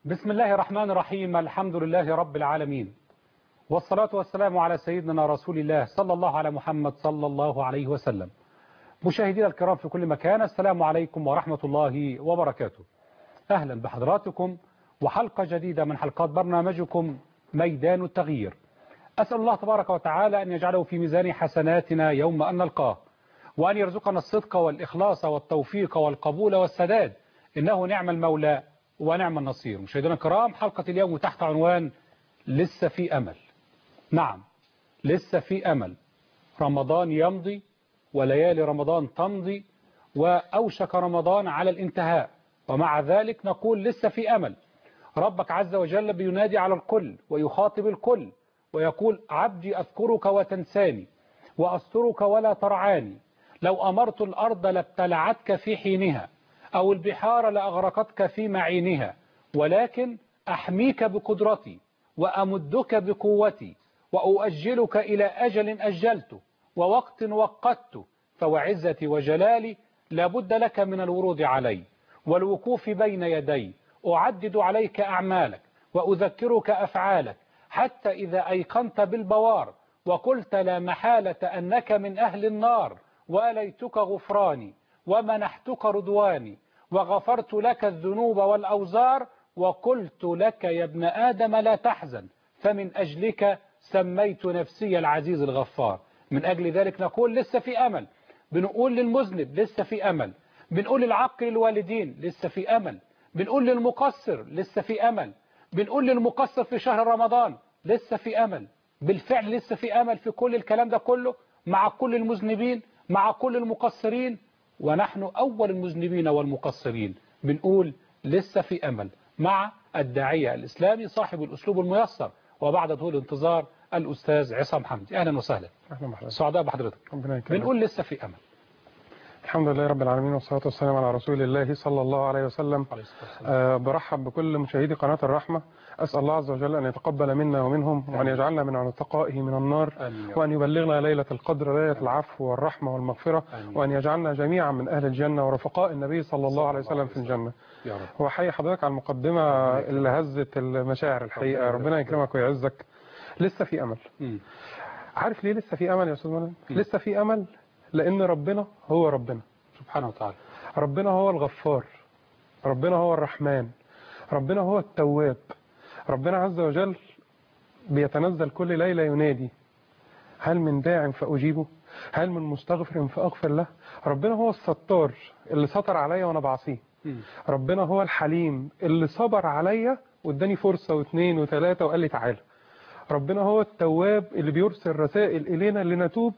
بسم الله الرحمن الرحيم. الحمد لله رب العالمين، والصلاة والسلام على سيدنا رسول الله صلى الله على محمد صلى الله عليه وسلم. مشاهدينا الكرام في كل مكان، السلام عليكم ورحمة الله وبركاته. أهلا بحضراتكم وحلقة جديدة من حلقات برنامجكم ميدان التغيير. أسأل الله تبارك وتعالى أن يجعله في ميزان حسناتنا يوم أن نلقاه، وأن يرزقنا الصدق والإخلاص والتوفيق والقبول والسداد، إنه نعم المولى ونعم النصير. مشاهدينا الكرام، حلقة اليوم تحت عنوان لسه في أمل. نعم، لسه في أمل. رمضان يمضي وليالي رمضان تمضي، وأوشك رمضان على الانتهاء، ومع ذلك نقول لسه في أمل. ربك عز وجل بينادي على الكل ويخاطب الكل ويقول: عبدي أذكرك وتنساني، وأسترك ولا ترعاني، لو أمرت الأرض لابتلعتك في حينها، أو البحار لأغرقتك في معينها، ولكن أحميك بقدرتي وأمدك بقوتي، وأؤجلك إلى أجل أجلته ووقت وقته، فوعزتي وجلالي لابد لك من الورود علي والوقوف بين يدي، أعدد عليك أعمالك وأذكرك أفعالك، حتى إذا أيقنت بالبوار وقلت لا محالة أنك من أهل النار، وأليتك غفراني ومنحتك رضواني، وغفرت لك الذنوب والأوزار، وقلت لك يا ابن آدم لا تحزن، فمن أجلك سميت نفسي العزيز الغفار. من أجل ذلك نقول لسه في أمل. بنقول للمذنب لسه في أمل، بنقول للعاق للوالدين لسه في أمل، بنقول للمقصر لسه في أمل، بنقول للمقصر في شهر رمضان لسه في أمل. بالفعل لسه في أمل في كل الكلام ده كله، مع كل المذنبين، مع كل المقصرين، ونحن أول المذنبين والمقصرين بنقول لسه في أمل، مع الداعية الإسلامي صاحب الأسلوب الميسر وبعد طول انتظار الأستاذ عصام حمدي. أهلا وسهلا. أهلا بحضرتك. سعداء بحضرتك. بنقول لسه في أمل. الحمد لله رب العالمين، والصلاة والسلام على رسول الله صلى الله عليه وسلم. برحب بكل مشاهدي قناة الرحمة. أسأل الله عز وجل أن يتقبل منا ومنهم، وأن يجعلنا من عتقائه من النار، وأن يبلغنا ليلة القدر، ليلة العفو والرحمة والمغفرة، وأن يجعلنا جميعا من أهل الجنة ورفقاء النبي صلى الله عليه وسلم في الجنة. وحي حضرتك على المقدمة اللي هزت المشاعر الحقيقة. ربنا يكرمك ويعزك. لسه في أمل. عارف ليه لسه في أمل يا أستاذ مولان؟ لسه في أمل لأن ربنا هو ربنا سبحانه وتعالى. ربنا هو الغفار، ربنا هو الرحمن، ربنا هو التواب. ربنا عز وجل بيتنزل كل ليلة ينادي: هل من داع فأجيبه؟ هل من مستغفر فأغفر له؟ ربنا هو الستار اللي ستر عليا وأنا بعصيه. ربنا هو الحليم اللي صبر عليا واداني فرصة واثنين وثلاثة وقال لي تعالى. ربنا هو التواب اللي بيرسل رسائل إلينا لنتوب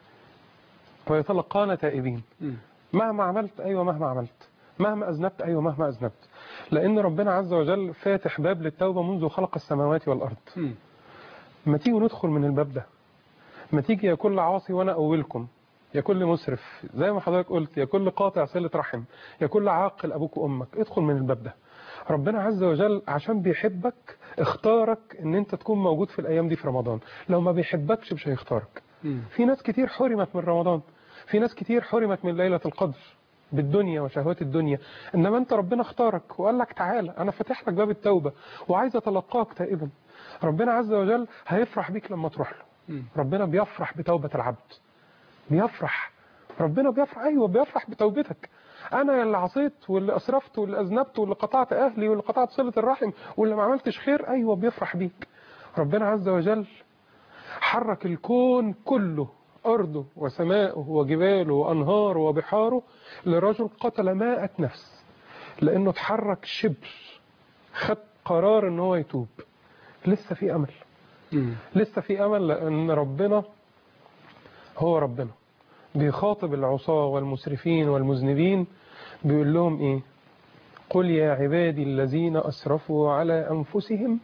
ويتلقانا تائبين. مهما عملت، أيوة مهما عملت، مهما أذنبت، أيوة مهما أذنبت، لأن ربنا عز وجل فاتح باب للتوبة منذ خلق السماوات والأرض. ما تيجوا ندخل من الباب ده، ما تيجي يا كل عاصي وأنا أولكم، يا كل مسرف زي ما حضرتك قلت، يا كل قاطع صلة رحم، يا كل عاقل أبوك وأمك، ادخل من الباب ده. ربنا عز وجل عشان بيحبك اختارك ان انت تكون موجود في الايام دي في رمضان. لو ما بيحبكش مش هيختارك. في ناس كتير حرمت من رمضان، في ناس كتير حرمت من ليلة القدر بالدنيا وشهوات الدنيا، انما انت ربنا اختارك وقال لك تعالى، انا فاتح لك باب التوبة وعايز اتلقاك تائبا. ربنا عز وجل هيفرح بيك لما تروح له. ربنا بيفرح بتوبة العبد، بيفرح. ربنا بيفرح، ايوه بيفرح بتوبتك. انا اللي عصيت واللي اسرفت واللي اذنبت واللي قطعت اهلي واللي قطعت صلة الرحم واللي ما عملتش خير، ايوه بيفرح بيك. ربنا عز وجل حرك الكون كله، أرضه وسماءه وجباله وأنهاره وبحاره، لرجل قتل 100 نفس، لأنه اتحرك شبر، خد قرار أنه هو يتوب. لسه في أمل. لسه في أمل، لأن ربنا هو ربنا بيخاطب العصاة والمسرفين والمذنبين، بيقول لهم إيه؟ قل يا عبادي الذين أسرفوا على أنفسهم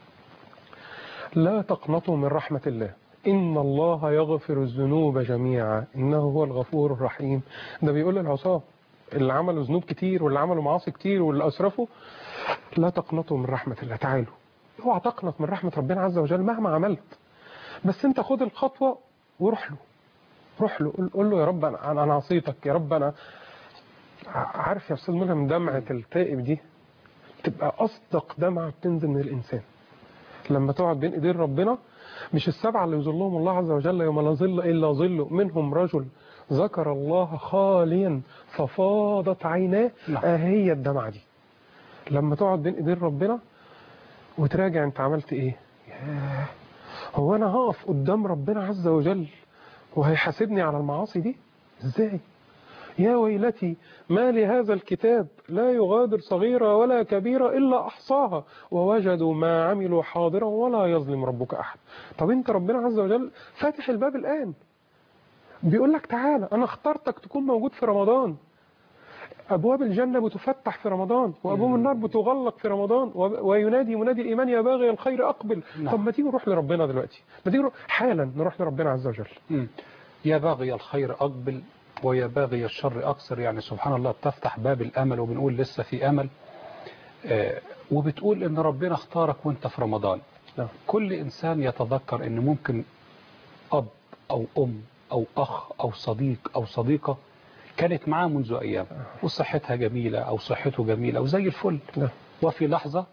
لا تقنطوا من رحمة الله إن الله يغفر الذنوب جميعا إنه هو الغفور الرحيم. ده بيقول للعصاة اللي عملوا ذنوب كتير واللي عملوا معاصي كتير واللي أسرفوا: لا تقنطوا من رحمة الله. تعالوا، اوعى تقنط من رحمة ربنا عز وجل مهما عملت، بس انت خد الخطوة وروح له. روح له، قول له: يا رب أنا عصيتك، يا رب أنا عارف يا أستاذ ملهم دمعة التائب دي تبقى أصدق دمعة بتنزل من الإنسان لما تقعد بين إيدين ربنا. مش السبعة اللي يظلهم الله عز وجل يوم لا ظل إلا ظله، منهم رجل ذكر الله خاليا ففاضت عيناه. هي الدمعة دي لما تقعد بين إيدين ربنا وتراجع أنت عملت إيه. هو أنا هقف قدام ربنا عز وجل وهيحاسبني على المعاصي دي إزاي؟ يا ويلتي ما لهذا الكتاب لا يغادر صغيرة ولا كبيرة إلا أحصاها ووجدوا ما عملوا حاضرا ولا يظلم ربك أحد. طب أنت ربنا عز وجل فاتح الباب الآن بيقول لك تعالى أنا اخترتك تكون موجود في رمضان. أبواب الجنة بتفتح في رمضان وأبواب النار بتغلق في رمضان وينادي منادي الإيمان يا باغي الخير أقبل. طب ما تيجي نروح لربنا دلوقتي، ما تيجي حالا نروح لربنا عز وجل. يا باغي الخير أقبل ويا باغي الشر أقصر. يعني سبحان الله بتفتح باب الأمل وبنقول لسه في أمل. وبتقول إن ربنا اختارك وانت في رمضان. كل إنسان يتذكر إن ممكن أب أو أم أو أخ أو صديق أو صديقة كانت معاه منذ أيام وصحتها جميلة أو صحته جميلة وزي الفل، وفي لحظة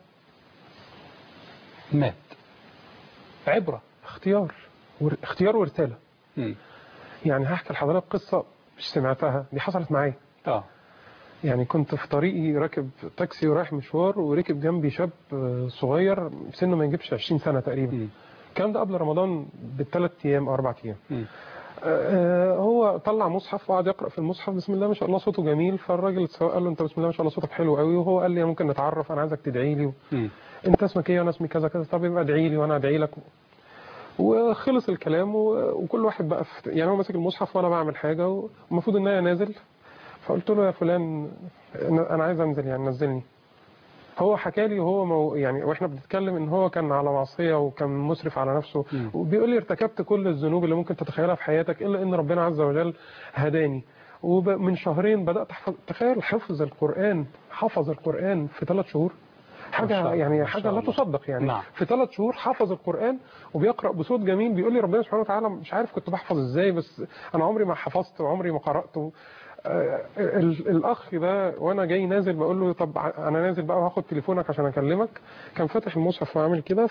مات. عبرة، اختيار ورسالة. يعني هحكي لحضرتك قصة مش سمعتها، دي حصلت معايا. يعني كنت في طريقي راكب تاكسي ورايح مشوار وركب جنبي شاب صغير سنه ما يجيبش 20 سنة تقريبا. الكلام ده قبل رمضان ب3 أيام أو 4 أيام. هو طلع مصحف وقعد يقرأ في المصحف بسم الله ما شاء الله صوته جميل. فالراجل السواق قال له انت بسم الله ما شاء الله صوتك حلو قوي. وهو قال لي ممكن نتعرف، انا عايزك تدعي لي. انت اسمك ايه وانا اسمي كذا كذا. طب يبقى ادعي لي وانا ادعي لك. وخلص الكلام وكل واحد بقى يعني هو ماسك المصحف وانا بعمل حاجه والمفروض ان انا نازل. فقلت له يا فلان انا عايز انزل يعني نزلني. هو حكى لي وهو يعني واحنا بنتكلم ان هو كان على معصيه وكان مسرف على نفسه وبيقول لي ارتكبت كل الذنوب اللي ممكن تتخيلها في حياتك الا ان ربنا عز وجل هداني. ومن شهرين بدات احفظ. تخيل حفظ القران، حفظ القران في 3 شهور. حاجه يعني حاجه لا تصدق يعني. في 3 شهور حفظ القران وبيقرا بصوت جميل. بيقول لي ربنا سبحانه وتعالى مش عارف كنت بحفظ ازاي بس انا عمري ما حفظت وعمري ما قرات. الاخ ده وانا جاي نازل بقول له طب انا نازل بقى وهاخد تليفونك عشان اكلمك. كان فاتح المصحف وعامل كده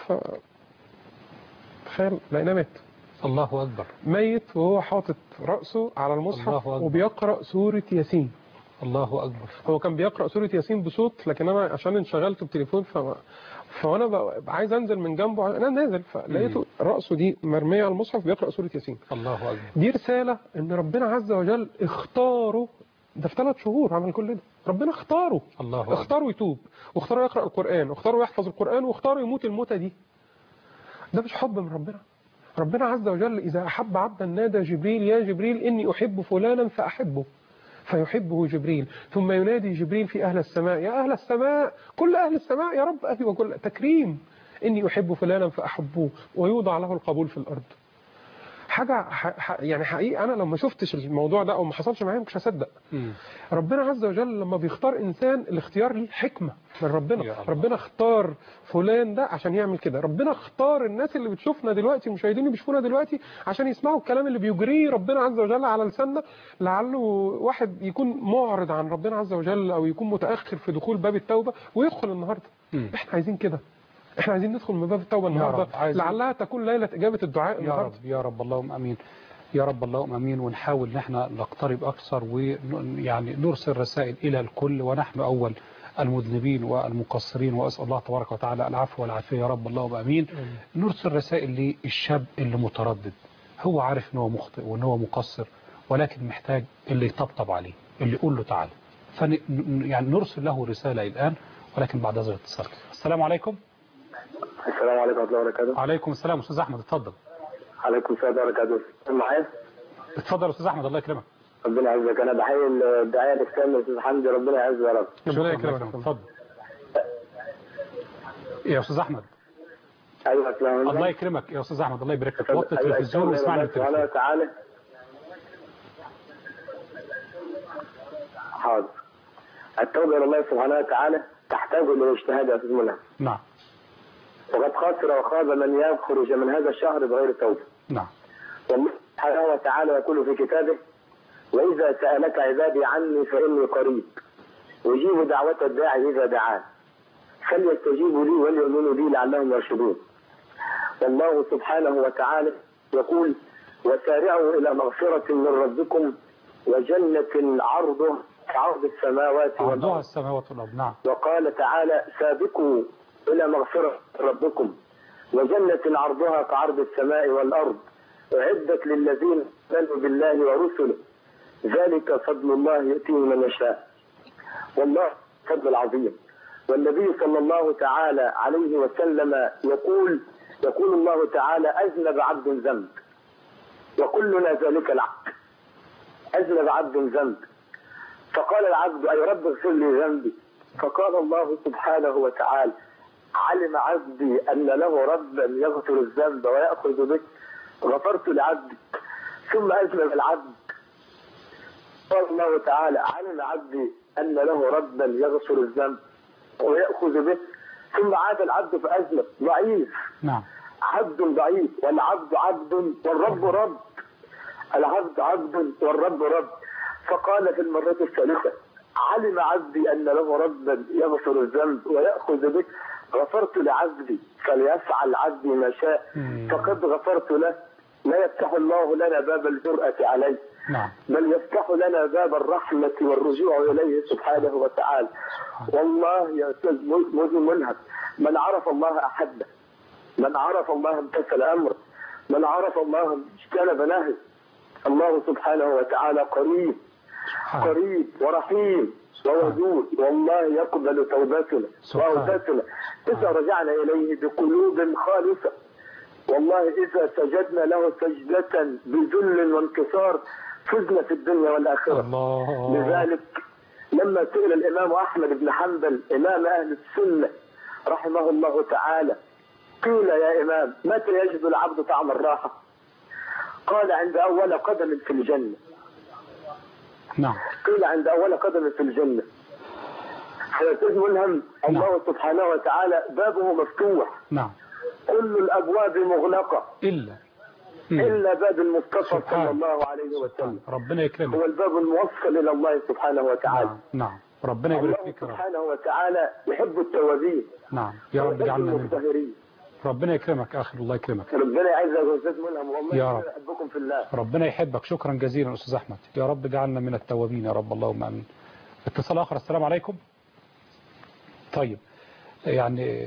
تخيل لقيناه مات. الله اكبر. ميت وهو حاطط راسه على المصحف وبيقرا سوره ياسين. الله اكبر. هو كان بيقرا سوره ياسين بصوت لكن انا عشان انشغلت بتليفون فانا عايز انزل من جنبه. انا نازل فلقيته راسه دي مرميه على المصحف بيقرا سوره ياسين. الله اكبر. دي رساله ان ربنا عز وجل اختاره. ده في 3 شهور عمل كل ده. ربنا اختاره. الله أكبر. اختاره يتوب واختاره يقرا القران واختاره يحفظ القران واختاره يموت الموتة دي. ده مش حب من ربنا. ربنا عز وجل اذا احب عبدا نادى جبريل يا جبريل اني احب فلانا فاحبه فيحبه جبريل. ثم ينادي جبريل في أهل السماء يا أهل السماء كل أهل السماء يا رب أهلي وكل تكريم إني أحب فلانا فأحبوه ويوضع له القبول في الأرض. حاجة يعني حقيقة أنا لما شفتش الموضوع ده أو ما حصلش معايا مش هصدق. ربنا عز وجل لما بيختار إنسان الاختيار ليه حكمة من ربنا. ربنا اختار فلان ده عشان يعمل كده. ربنا اختار الناس اللي بتشوفنا دلوقتي مشاهدين اللي بيشوفونا دلوقتي عشان يسمعوا الكلام اللي بيجريه ربنا عز وجل على لساننا. لعله واحد يكون معرض عن ربنا عز وجل أو يكون متأخر في دخول باب التوبة ويدخل النهاردة. احنا عايزين كده. احنا عايزين ندخل من باب التوبة النهاردة لعلها تكون ليلة إجابة الدعاء النهاردة. يا رب اللهم أمين. يا رب اللهم أمين. ونحاول ان احنا نقترب أكثر ويعني نرسل رسائل إلى الكل ونحن أول المذنبين والمقصرين وأسأل الله تبارك وتعالى العفو والعافية يا رب اللهم أمين. نرسل رسائل للشاب اللي متردد. هو عارف ان هو مخطئ وان هو مقصر ولكن محتاج اللي يطبطب عليه اللي يقول له تعالى. يعني نرسل له رسالة الآن ولكن بعد هذا الاتصال. السلام عليكم. السلام عليكم ورحمة الله وبركاته. عليكم السلام أستاذ أحمد اتفضل. عليكم السلام ورحمة الله وبركاته. معايا؟ اتفضل أستاذ أحمد الله يكرمك. ربنا يعزك. أنا بحيي الداعية الإسلامي أستاذ حمدي ربنا يعزه يا رب. ربنا يكرمك. اتفضل. يا أستاذ أحمد. أيوة السلام عليكم. الله يكرمك يا أستاذ أحمد الله يبارك لك. وطي التلفزيون واسمعني التلفزيون. سبحانه وتعالى. حاضر. التوبة إلى الله سبحانه وتعالى تحتاج إلى اجتهاد يا أستاذ منى. نعم. وقد خسر وخاب من يخرج من هذا الشهر بغير توبة. نعم. والله سبحانه وتعالى يقول في كتابه: وإذا سألك عبادي عني فإني قريب أجيب دعوة الداعي إذا دعان فليستجيبوا لي وليؤمنوا بي لعلهم يرشدون. والله سبحانه وتعالى يقول: وسارعوا إلى مغفرة من ربكم وجنة عرضها كعرض السماوات عرضها والأرض. السماوات والأرض. نعم. وقال تعالى: سابقوا إلى مغفرة ربكم وجنة عرضها كعرض السماء والأرض أعدت للذين آمنوا بالله ورسله ذلك فضل الله يؤتيه من يشاء والله فضل العظيم. والنبي صلى الله تعالى عليه وسلم يقول الله تعالى: أذنب عبد ذنب وكلنا ذلك العبد. أذنب عبد ذنب فقال العبد: أي رب اغفر لي ذنبي. فقال الله سبحانه وتعالى: علم عبدي أن له ربا يغفر الذنب ويأخذ به غفرت لعبدي. ثم أذنب العبد قال الله تعالى: علم عبدي أن له ربا يغفر الذنب ويأخذ به. ثم عاد العبد فأذنب. ضعيف. نعم. عبد ضعيف والعبد عبد والرب رب. العبد عبد والرب رب. فقال في المرة الثالثة: علم عبدي أن له ربا يغفر الذنب ويأخذ به غفرت لعبدي فليفعل عبدي ما شاء فقد غفرت له. لا يفتح الله لنا باب الجرأة عليه نعم. بل يفتح لنا باب الرحمة والرجوع إليه سبحانه وتعالى. والله يا أستاذ ملهم، من عرف الله أحبه، من عرف الله امتثل أمره، من عرف الله اجتنب نهيه. الله سبحانه وتعالى قريب قريب ورحيم وودود، والله يقبل توبتنا وأوبتنا إذا رجعنا إليه بقلوب خالصة. والله إذا سجدنا له سجدة بذل وانكسار فزنا في الدنيا والآخرة. الله. لذلك لما سئل الإمام أحمد بن حنبل إمام أهل السنة رحمه الله تعالى قيل: يا إمام، متى يجد العبد طعم الراحة؟ قال: عند أول قدم في الجنة. نعم. قيل: عند أول قدم في الجنة. حيث ملهم الله سبحانه وتعالى بابه مفتوح. نعم. كل الأبواب مغلقة إلا باب المصطفى صلى الله عليه وسلم. ربنا يكرمك. هو الباب الموصل إلى الله سبحانه وتعالى. نعم. ربنا يبارك فيك. الله سبحانه وتعالى يحب التوابين. نعم. يا رب اجعلنا منهم. ربنا يكرمك أخي، الله يكرمك. ربنا يعزك ويزيد ملهم، والله يا رب. يحبكم في الله. ربنا يحبك. شكرا جزيلا أستاذ أحمد. يا رب اجعلنا من التوابين يا رب، اللهم آمين. اتصال آخر. السلام عليكم. طيب، يعني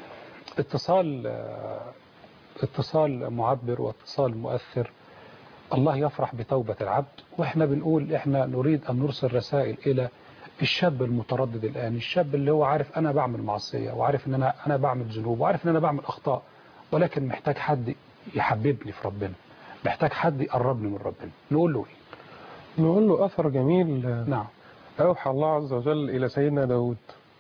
اتصال معبر واتصال مؤثر. الله يفرح بتوبة العبد، واحنا بنقول احنا نريد ان نرسل رسائل الى الشاب المتردد الان، الشاب اللي هو عارف انا بعمل معصية وعارف ان انا بعمل ذنوب وعارف ان انا بعمل اخطاء، ولكن محتاج حد يحببني في ربنا، محتاج حد يقربني من ربنا. نقول له ايه؟ نقول له اثر جميل. نعم. اوحى الله عز وجل الى سيدنا داود: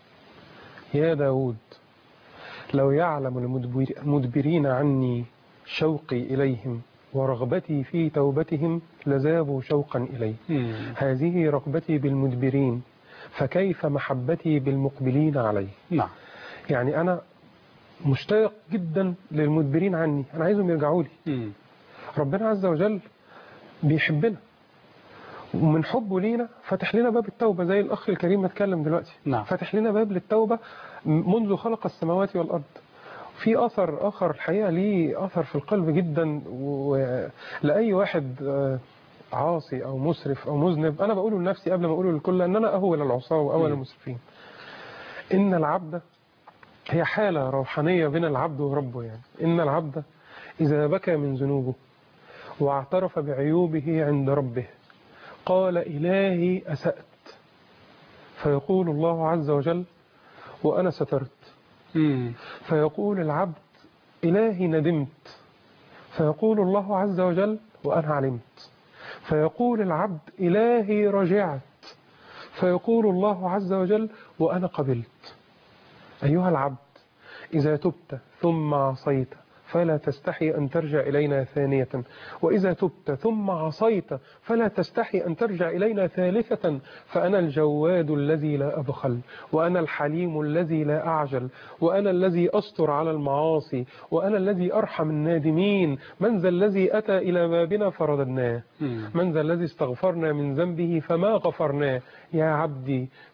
يا داود، لو يعلم المدبرين عني شوقي إليهم ورغبتي في توبتهم لذابوا شوقا إلي. هذه رغبتي بالمدبرين، فكيف محبتي بالمقبلين علي. نعم. يعني أنا مشتاق جدا للمدبرين عني، أنا عايزهم يرجعوا لي. ربنا عز وجل بيحبنا، ومن حبه لينا فتح لنا باب التوبة زي الأخ الكريم ما اتكلم دلوقتي. نعم. فتح لنا باب للتوبة منذ خلق السماوات والأرض. في أثر آخر الحقيقة ليه أثر في القلب جدا، ولأي واحد عاصي أو مسرف أو مذنب، أنا بقوله لنفسي قبل ما أقوله للكل، أن أنا أول العصاة وأول المسرفين. إن العبد، هي حالة روحانية بين العبد وربه، يعني إن العبد إذا بكى من ذنوبه واعترف بعيوبه عند ربه قال: إلهي أسأت، فيقول الله عز وجل: وأنا سترت. فيقول العبد: إلهي ندمت، فيقول الله عز وجل: وأنا علمت. فيقول العبد: إلهي رجعت، فيقول الله عز وجل: وأنا قبلت. أيها العبد، إذا تبت ثم عصيت فلا تستحي أن ترجع إلينا ثانية، وإذا تبت ثم عصيت فلا تستحي أن ترجع إلينا ثالثة، فأنا الجواد الذي لا أبخل، وأنا الحليم الذي لا أعجل، وأنا الذي أستر على المعاصي، وأنا الذي أرحم النادمين. من ذا الذي أتى إلى بابنا فرددناه؟ من ذا الذي استغفرنا من ذنبه فما غفرناه؟ يا عبدي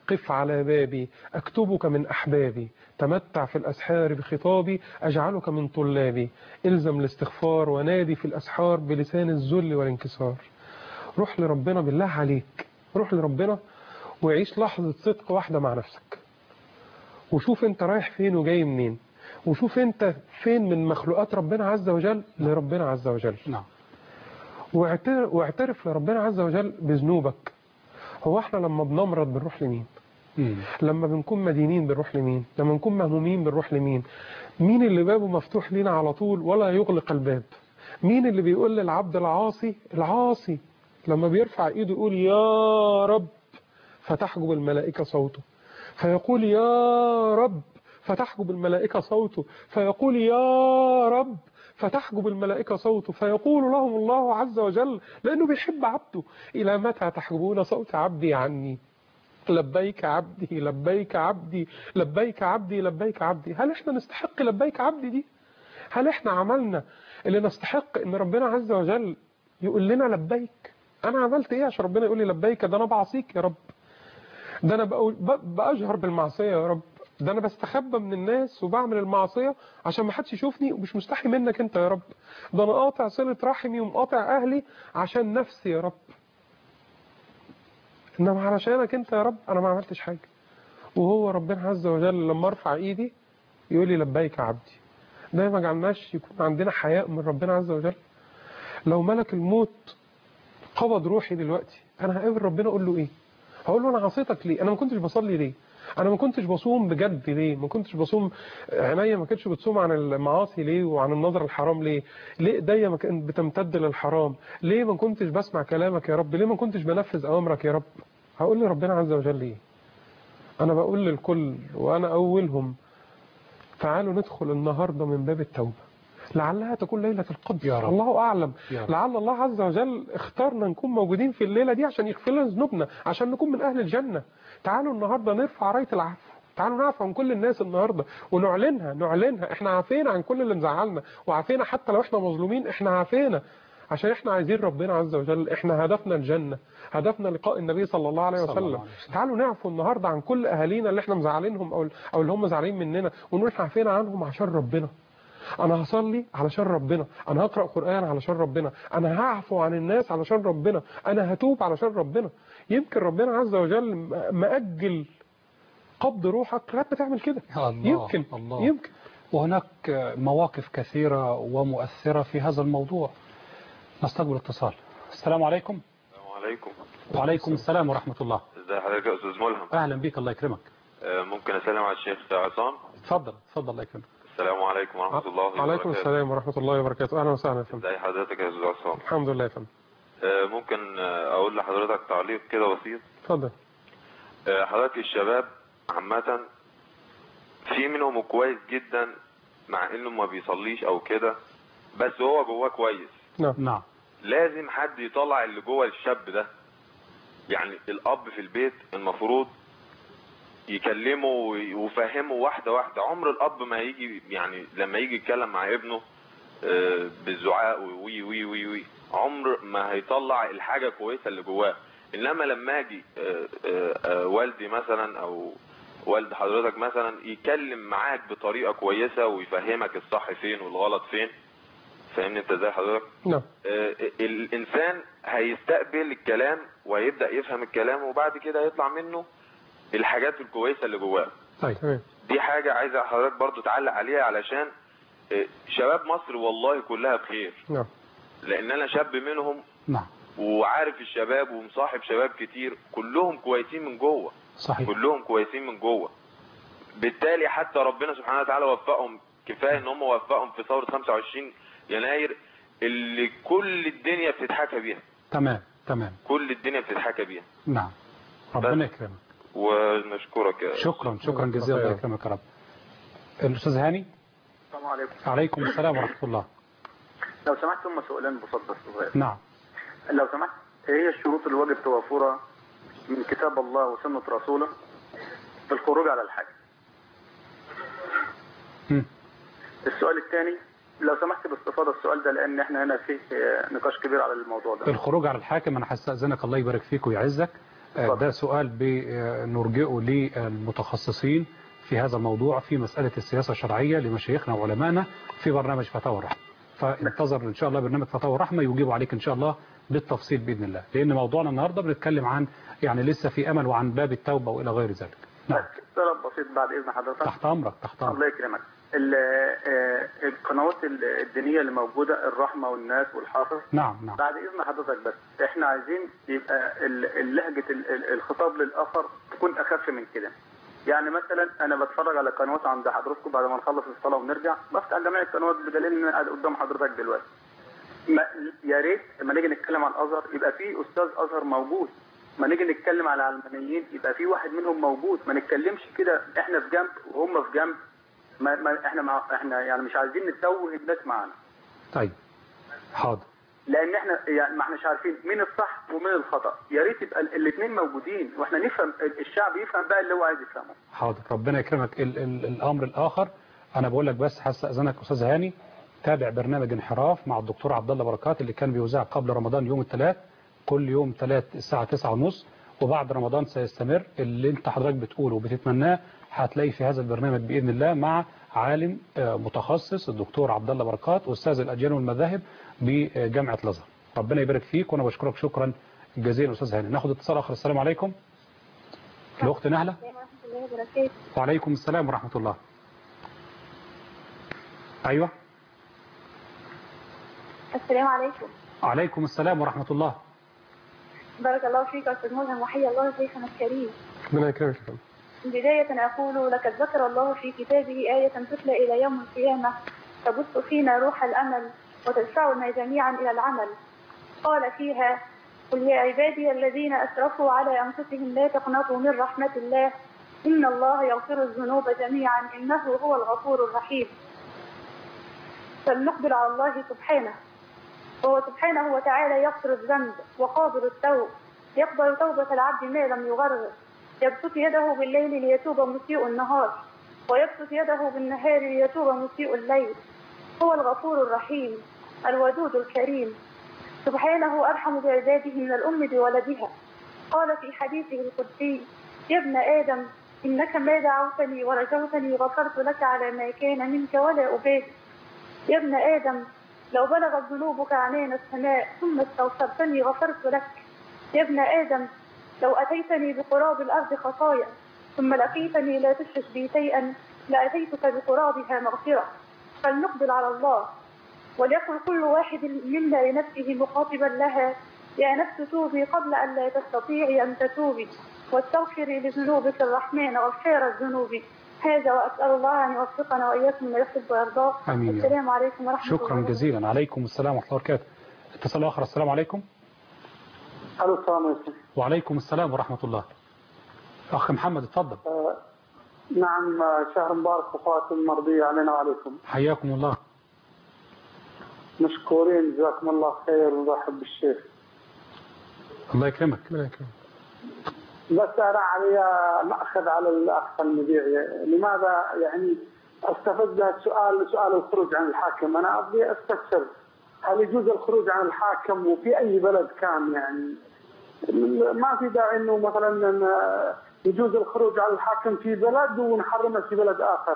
قف على بابي أكتبك من أحبابي، تمتع في الأسحار بخطابي أجعلك من طلابي، إلزم الاستغفار ونادي في الأسحار بلسان الذل والانكسار. روح لربنا بالله عليك، روح لربنا وعيش لحظة صدق واحدة مع نفسك، وشوف انت رايح فين وجاي منين، وشوف انت فين من مخلوقات ربنا عز وجل لربنا عز وجل. نعم. واعترف لربنا عز وجل بذنوبك. هو احنا لما بنمرض بنروح لمين؟ لما بنكون مدينين بنروح لمين؟ لما نكون مهمومين بنروح لمين؟ مين اللي بابه مفتوح لنا على طول ولا يغلق الباب؟ مين اللي بيقول للعبد العاصي لما بيرفع ايده يقول يا رب فتحجب الملائكة صوته، فيقول يا رب فتحجب الملائكة صوته، فيقول يا رب فتحجب الملائكة صوته، فيقول لهم الله عز وجل لأنه بيحب عبده إلى متى تحجبون صوت عبدي عني؟ لبيك عبدي لبيك عبدي لبيك عبدي لبيك عبدي. هل احنا نستحق لبيك عبدي دي؟ هل احنا عملنا اللي نستحق ان ربنا عز وجل يقول لنا لبيك؟ انا عملت ايه عشان ربنا يقول لي لبيك؟ ده انا بعصيك يا رب، ده انا بأجهر بالمعصية يا رب، ده انا بستخبى من الناس وبعمل المعصية عشان ما حدش يشوفني ومش مستحي منك انت يا رب، ده انا قاطع صلة رحمي ومقاطع اهلي عشان نفسي يا رب، انما علشانك انت يا رب انا ما عملتش حاجة. وهو ربنا عز وجل لما ارفع ايدي يقول لي لبيك عبدي. ده ما جعلناش يكون عندنا حياء من ربنا عز وجل؟ لو ملك الموت قبض روحي دلوقتي انا هقابل ربنا اقول له ايه؟ هقول له انا عصيتك ليه؟ انا ما كنتش بصلي ليه؟ انا ما كنتش بصوم بجد ليه؟ ما كنتش بصوم، عينيا ما كانتش بتصوم عن المعاصي ليه وعن النظر الحرام ليه؟ ليه ايديا ما كانت بتمتد للحرام؟ ليه ما كنتش بسمع كلامك يا رب؟ ليه ما كنتش بنفذ اوامرك يا رب؟ هقول لربنا عز وجل ايه؟ انا بقول للكل وانا اولهم تعالوا ندخل النهارده من باب التوبه، لعلها تكون ليلة القدر يا رب. الله أعلم. لعل الله عز وجل اختارنا نكون موجودين في الليلة دي عشان يغفر لنا ذنوبنا، عشان نكون من أهل الجنة. تعالوا النهاردة نرفع راية العفو، تعالوا نعفو عن كل الناس النهاردة ونعلنها. احنا عافينا عن كل اللي مزعلنا، وعافينا حتى لو احنا مظلومين احنا عافينا عشان احنا عايزين ربنا عز وجل. احنا هدفنا الجنة، هدفنا لقاء النبي صلى الله عليه وسلم. تعالوا نعفو النهاردة عن كل أهالينا اللي احنا مزعلينهم أو اللي هم زعلين مننا، ونقول احنا عافينا عنهم عشان ربنا. أنا هصلي علشان ربنا، أنا هقرأ قرآن علشان ربنا، أنا هعفو عن الناس علشان ربنا، أنا هتوب علشان ربنا. يمكن ربنا عز وجل مأجل قبض روحك لغاية ما تعمل كده. يمكن وهناك مواقف كثيرة ومؤثرة في هذا الموضوع. نستقبل اتصال. السلام عليكم. السلام عليكم. وعليكم السلام ورحمة الله. ازي حضرتك يا أستاذ ملهم؟ أهلا بك، الله يكرمك. ممكن أسلم على الشيخ عصام؟ اتفضل الله يكرمك. السلام عليكم ورحمة الله وبركاته. وعليكم السلام ورحمة الله وبركاته. أهلا وسهلا يا فندم. ازي حضرتك يا أستاذ عصام؟ الحمد لله يا فندم. ممكن أقول لحضرتك تعليق كده بسيط؟ اتفضل. حضرتك الشباب عامة في منهم كويس جدا مع إنه ما بيصليش أو كده، بس هو جواه كويس. نعم. لازم حد يطلع اللي جوه الشاب ده. يعني الأب في البيت المفروض يكلمه ويفهمه واحدة واحدة. عمر الأب ما يجي يعني لما يجي يتكلم مع ابنه بالزعاق وي وي وي وي، عمر ما هيطلع الحاجة كويسة اللي جواه. إنما لما أجي والدي مثلا أو والد حضرتك مثلا يتكلم معاك بطريقة كويسة ويفهمك الصح فين والغلط فين، فاهمني انت ازاي حضرتك؟ نعم. الإنسان هيستقبل الكلام وهيبدأ يفهم الكلام، وبعد كده يطلع منه الحاجات الكويسة اللي جواه. طيب. دي حاجة عايزة حضرتك برضو تعلق عليها علشان شباب مصر والله كلها بخير. نعم. لأن أنا شاب منهم. نعم. وعارف الشباب ومصاحب شباب كتير كلهم كويسين من جوه. صحيح. كلهم كويسين من جوه. بالتالي حتى ربنا سبحانه وتعالى وفقهم. كفاية ان هم وفقهم في ثورة 25 يناير اللي كل الدنيا بتتحكى بيها. تمام. كل الدنيا بتتحكى بيها. نعم. ربنا يكرمك. ونشكرك يا شكرا جزيلا. الله يكرمك يا رب. الأستاذ هاني. السلام عليكم. عليكم السلام ورحمة الله. لو سمحت هم سؤالين بفضل صغير. نعم. لو سمحت، ايه هي الشروط اللي واجب توافرها من كتاب الله وسنة رسوله في الخروج على الحج؟ السؤال الثاني لو سمحت باستفاضة السؤال ده لان احنا هنا فيه نقاش كبير على الموضوع ده. الخروج على الحاكم، انا هستأذنك الله يبارك فيك ويعزك، ده سؤال بنرجئه للمتخصصين في هذا الموضوع في مسألة السياسة الشرعية لمشايخنا وعلمائنا في برنامج فتاوى الرحمة. فانتظر إن شاء الله برنامج فتاوى الرحمة يجيب عليك إن شاء الله بالتفصيل بإذن الله، لأن موضوعنا النهاردة بنتكلم عن يعني لسه في أمل وعن باب التوبة وإلى غير ذلك. نعم. طلب بسيط بعد إذن حضرتك. تحت أمرك تحت أمرك. الله يكرمك. القنوات الدينية اللي موجودة، الرحمة والناس والحافظ. نعم. بعد إذن حضرتك بس إحنا عايزين يبقى لهجة الخطاب للآخر تكون أخف من كده. يعني مثلا أنا بتفرج على قنوات عند حضرتكم بعد ما نخلص الصلاة ونرجع، بفتح جميع القنوات بدليل إن أنا قاعد قدام حضرتك دلوقتي. يا ريت لما نيجي نتكلم عن الأزهر يبقى في أستاذ أزهر موجود. ما نيجي نتكلم على علمانيين يبقى في واحد منهم موجود، ما نتكلمش كده احنا في جنب وهم في جنب. احنا يعني مش عايزين نتوه الناس معانا. طيب حاضر. لان احنا يعني ما احناش عارفين مين الصح ومين الخطأ. يا ريت يبقى الاثنين موجودين واحنا نفهم، الشعب يفهم بقى اللي هو عايز يفهمه. حاضر، ربنا يكرمك. الامر الاخر انا بقول لك بس هستأذنك استاذ هاني، تابع برنامج انحراف مع الدكتور عبد الله بركات اللي كان بيذاع قبل رمضان يوم الثلاث، كل يوم ثلاث الساعة 9:30، وبعد رمضان سيستمر. اللي انت حضرتك بتقوله وبتتمناه هتلاقي في هذا البرنامج بإذن الله مع عالم متخصص الدكتور عبد الله بركات أستاذ الأديان والمذاهب بجامعة الأزهر. ربنا يبارك فيك وانا بشكرك شكرا جزيلا استاذ هاني. ناخد اتصال اخر. السلام عليكم. الاخت نهله. وعليكم السلام ورحمة الله. ايوه. السلام عليكم. وعليكم السلام ورحمة الله. بارك الله فيك يا استاذ ملهم، وحيا الله شيخنا الكريم. ربنا يكرمك. بداية أقول لقد ذكر الله في كتابه آية تتلى إلى يوم القيامة تبث فينا روح الأمل وتدفعنا جميعا إلى العمل. قال فيها: قل يا عبادي الذين أسرفوا على أنفسهم لا تقنطوا من رحمة الله إن الله يغفر الذنوب جميعا إنه هو الغفور الرحيم. فلنقبل على الله سبحانه، وهو سبحانه وتعالى يغفر الذنب وقابل التوب، يقبل توبة العبد ما لم يغرر، يبسط يده بالليل ليتوب مسيء النهار ويبسط يده بالنهار ليتوب مسيء الليل. هو الغفور الرحيم الودود الكريم، سبحانه أرحم بعباده من الأم بولدها. قال في حديثه القدسي: يا ابن آدم إنك ما دعوتني ورجوتني غفرت لك على ما كان منك ولا أبالي. يا ابن آدم لو بلغت ذنوبك عنان السماء ثم استغفرتني غفرت لك. يا ابن آدم لو أتيتني بقراب الأرض خطايا ثم لقيتني لا تشرك بي شيئا لأتيتك بقرابها مغفرة. فلنقبل على الله، وليقل كل واحد منا لنفسه مخاطبا لها: يا نفس توبي قبل أن لا تستطيعي أن تتوبي، واستغفري لذنوبك الرحمن غفار الذنوب. هذا وأسأل الله أن يوفقنا وإياكم ما يحب ويرضاه. آمين. السلام عليكم ورحمة الله. شكرا جزيلا. عليكم السلام ورحمة الله وبركاته. اتصال آخر. السلام عليكم. الو السلام عليكم. وعليكم السلام ورحمة الله. أخ محمد اتفضل. نعم، شهر مبارك وفاتن مرضية علينا وعليكم. حياكم الله. مشكورين، جزاكم الله خير، ورحب بالشيخ. الله يكرمك. ربنا يكرمك. بس أنا علي مأخذ على الأخ المذيع، لماذا يعني استفز سؤال الخروج عن الحاكم؟ أنا أبغي أستفسر هل يجوز الخروج عن الحاكم وفي أي بلد كان؟ يعني ما في داعي إنه مثلا يجوز الخروج عن الحاكم في بلد ونحرمه في بلد آخر.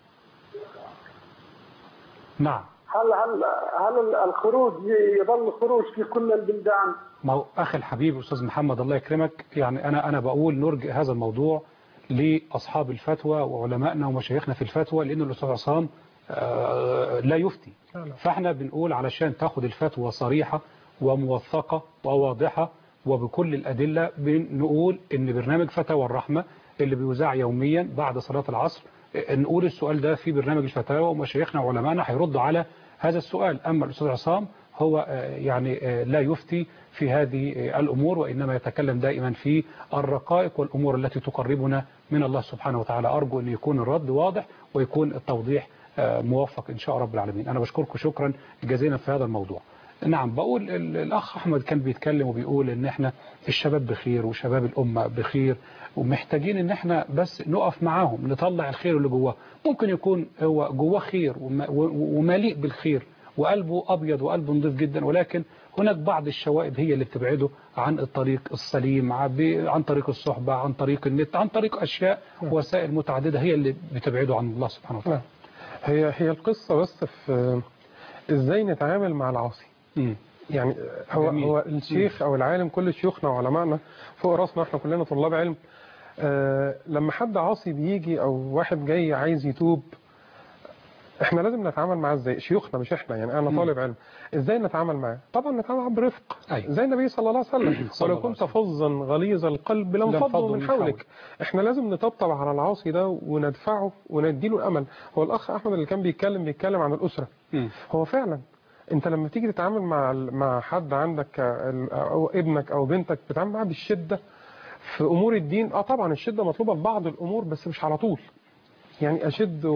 نعم. هل الخروج يظل خروج في كل البلدان؟ ما هو أخي الحبيب أستاذ محمد الله يكرمك، يعني أنا بقول نرجع هذا الموضوع لأصحاب الفتوى وعلمائنا ومشايخنا في الفتوى، لأن الأستاذ عصام لا يفتي. فاحنا بنقول علشان تاخد الفتوى صريحة وموثقة وواضحة وبكل الأدلة، بنقول إن برنامج فتاوى الرحمة اللي بيذاع يوميا بعد صلاة العصر، نقول السؤال ده في برنامج الفتاوى، ومشايخنا وعلمائنا هيردوا على هذا السؤال. أما الأستاذ عصام هو يعني لا يفتي في هذه الأمور، وإنما يتكلم دائما في الرقائق والأمور التي تقربنا من الله سبحانه وتعالى. أرجو أن يكون الرد واضح ويكون التوضيح موفق إن شاء رب العالمين. أنا بشكركم شكرا جزيلا في هذا الموضوع. نعم، بقول الأخ أحمد كان بيتكلم وبيقول إن إحنا الشباب بخير وشباب الأمة بخير، ومحتاجين إن إحنا بس نقف معاهم نطلع الخير اللي جواه. ممكن يكون هو جواه خير ومليء بالخير وقلبه أبيض وقلبه نظيف جدا، ولكن هناك بعض الشوائب هي اللي بتبعده عن الطريق السليم، عن طريق الصحبة، عن طريق النت، عن طريق أشياء وسائل متعددة هي اللي بتبعده عن الله سبحانه وتعالى. هي القصة بس في ازاي نتعامل مع العاصي. يعني هو الشيخ او العالم، كل شيوخنا وعلمائنا فوق راسنا، احنا كلنا طلاب علم. لما حد عاصي بيجي او واحد جاي عايز يتوب، احنا لازم نتعامل معاه ازاي؟ شيوخنا مش احنا، يعني انا طالب علم، ازاي نتعامل معاه؟ طبعا نتعامل معاه برفق، زي النبي صلى الله عليه وسلم ولو كنت فظا غليظ القلب لانفضوا من حولك. احنا لازم نطبطب على العاصي ده وندفعه ونديله الامل. هو الاخ احمد اللي كان بيتكلم عن الاسره، هو فعلا انت لما تيجي تتعامل مع حد عندك او ابنك او بنتك، بتتعامل معاه بالشده في امور الدين. طبعا الشده مطلوبه في بعض الامور بس مش على طول، يعني اشد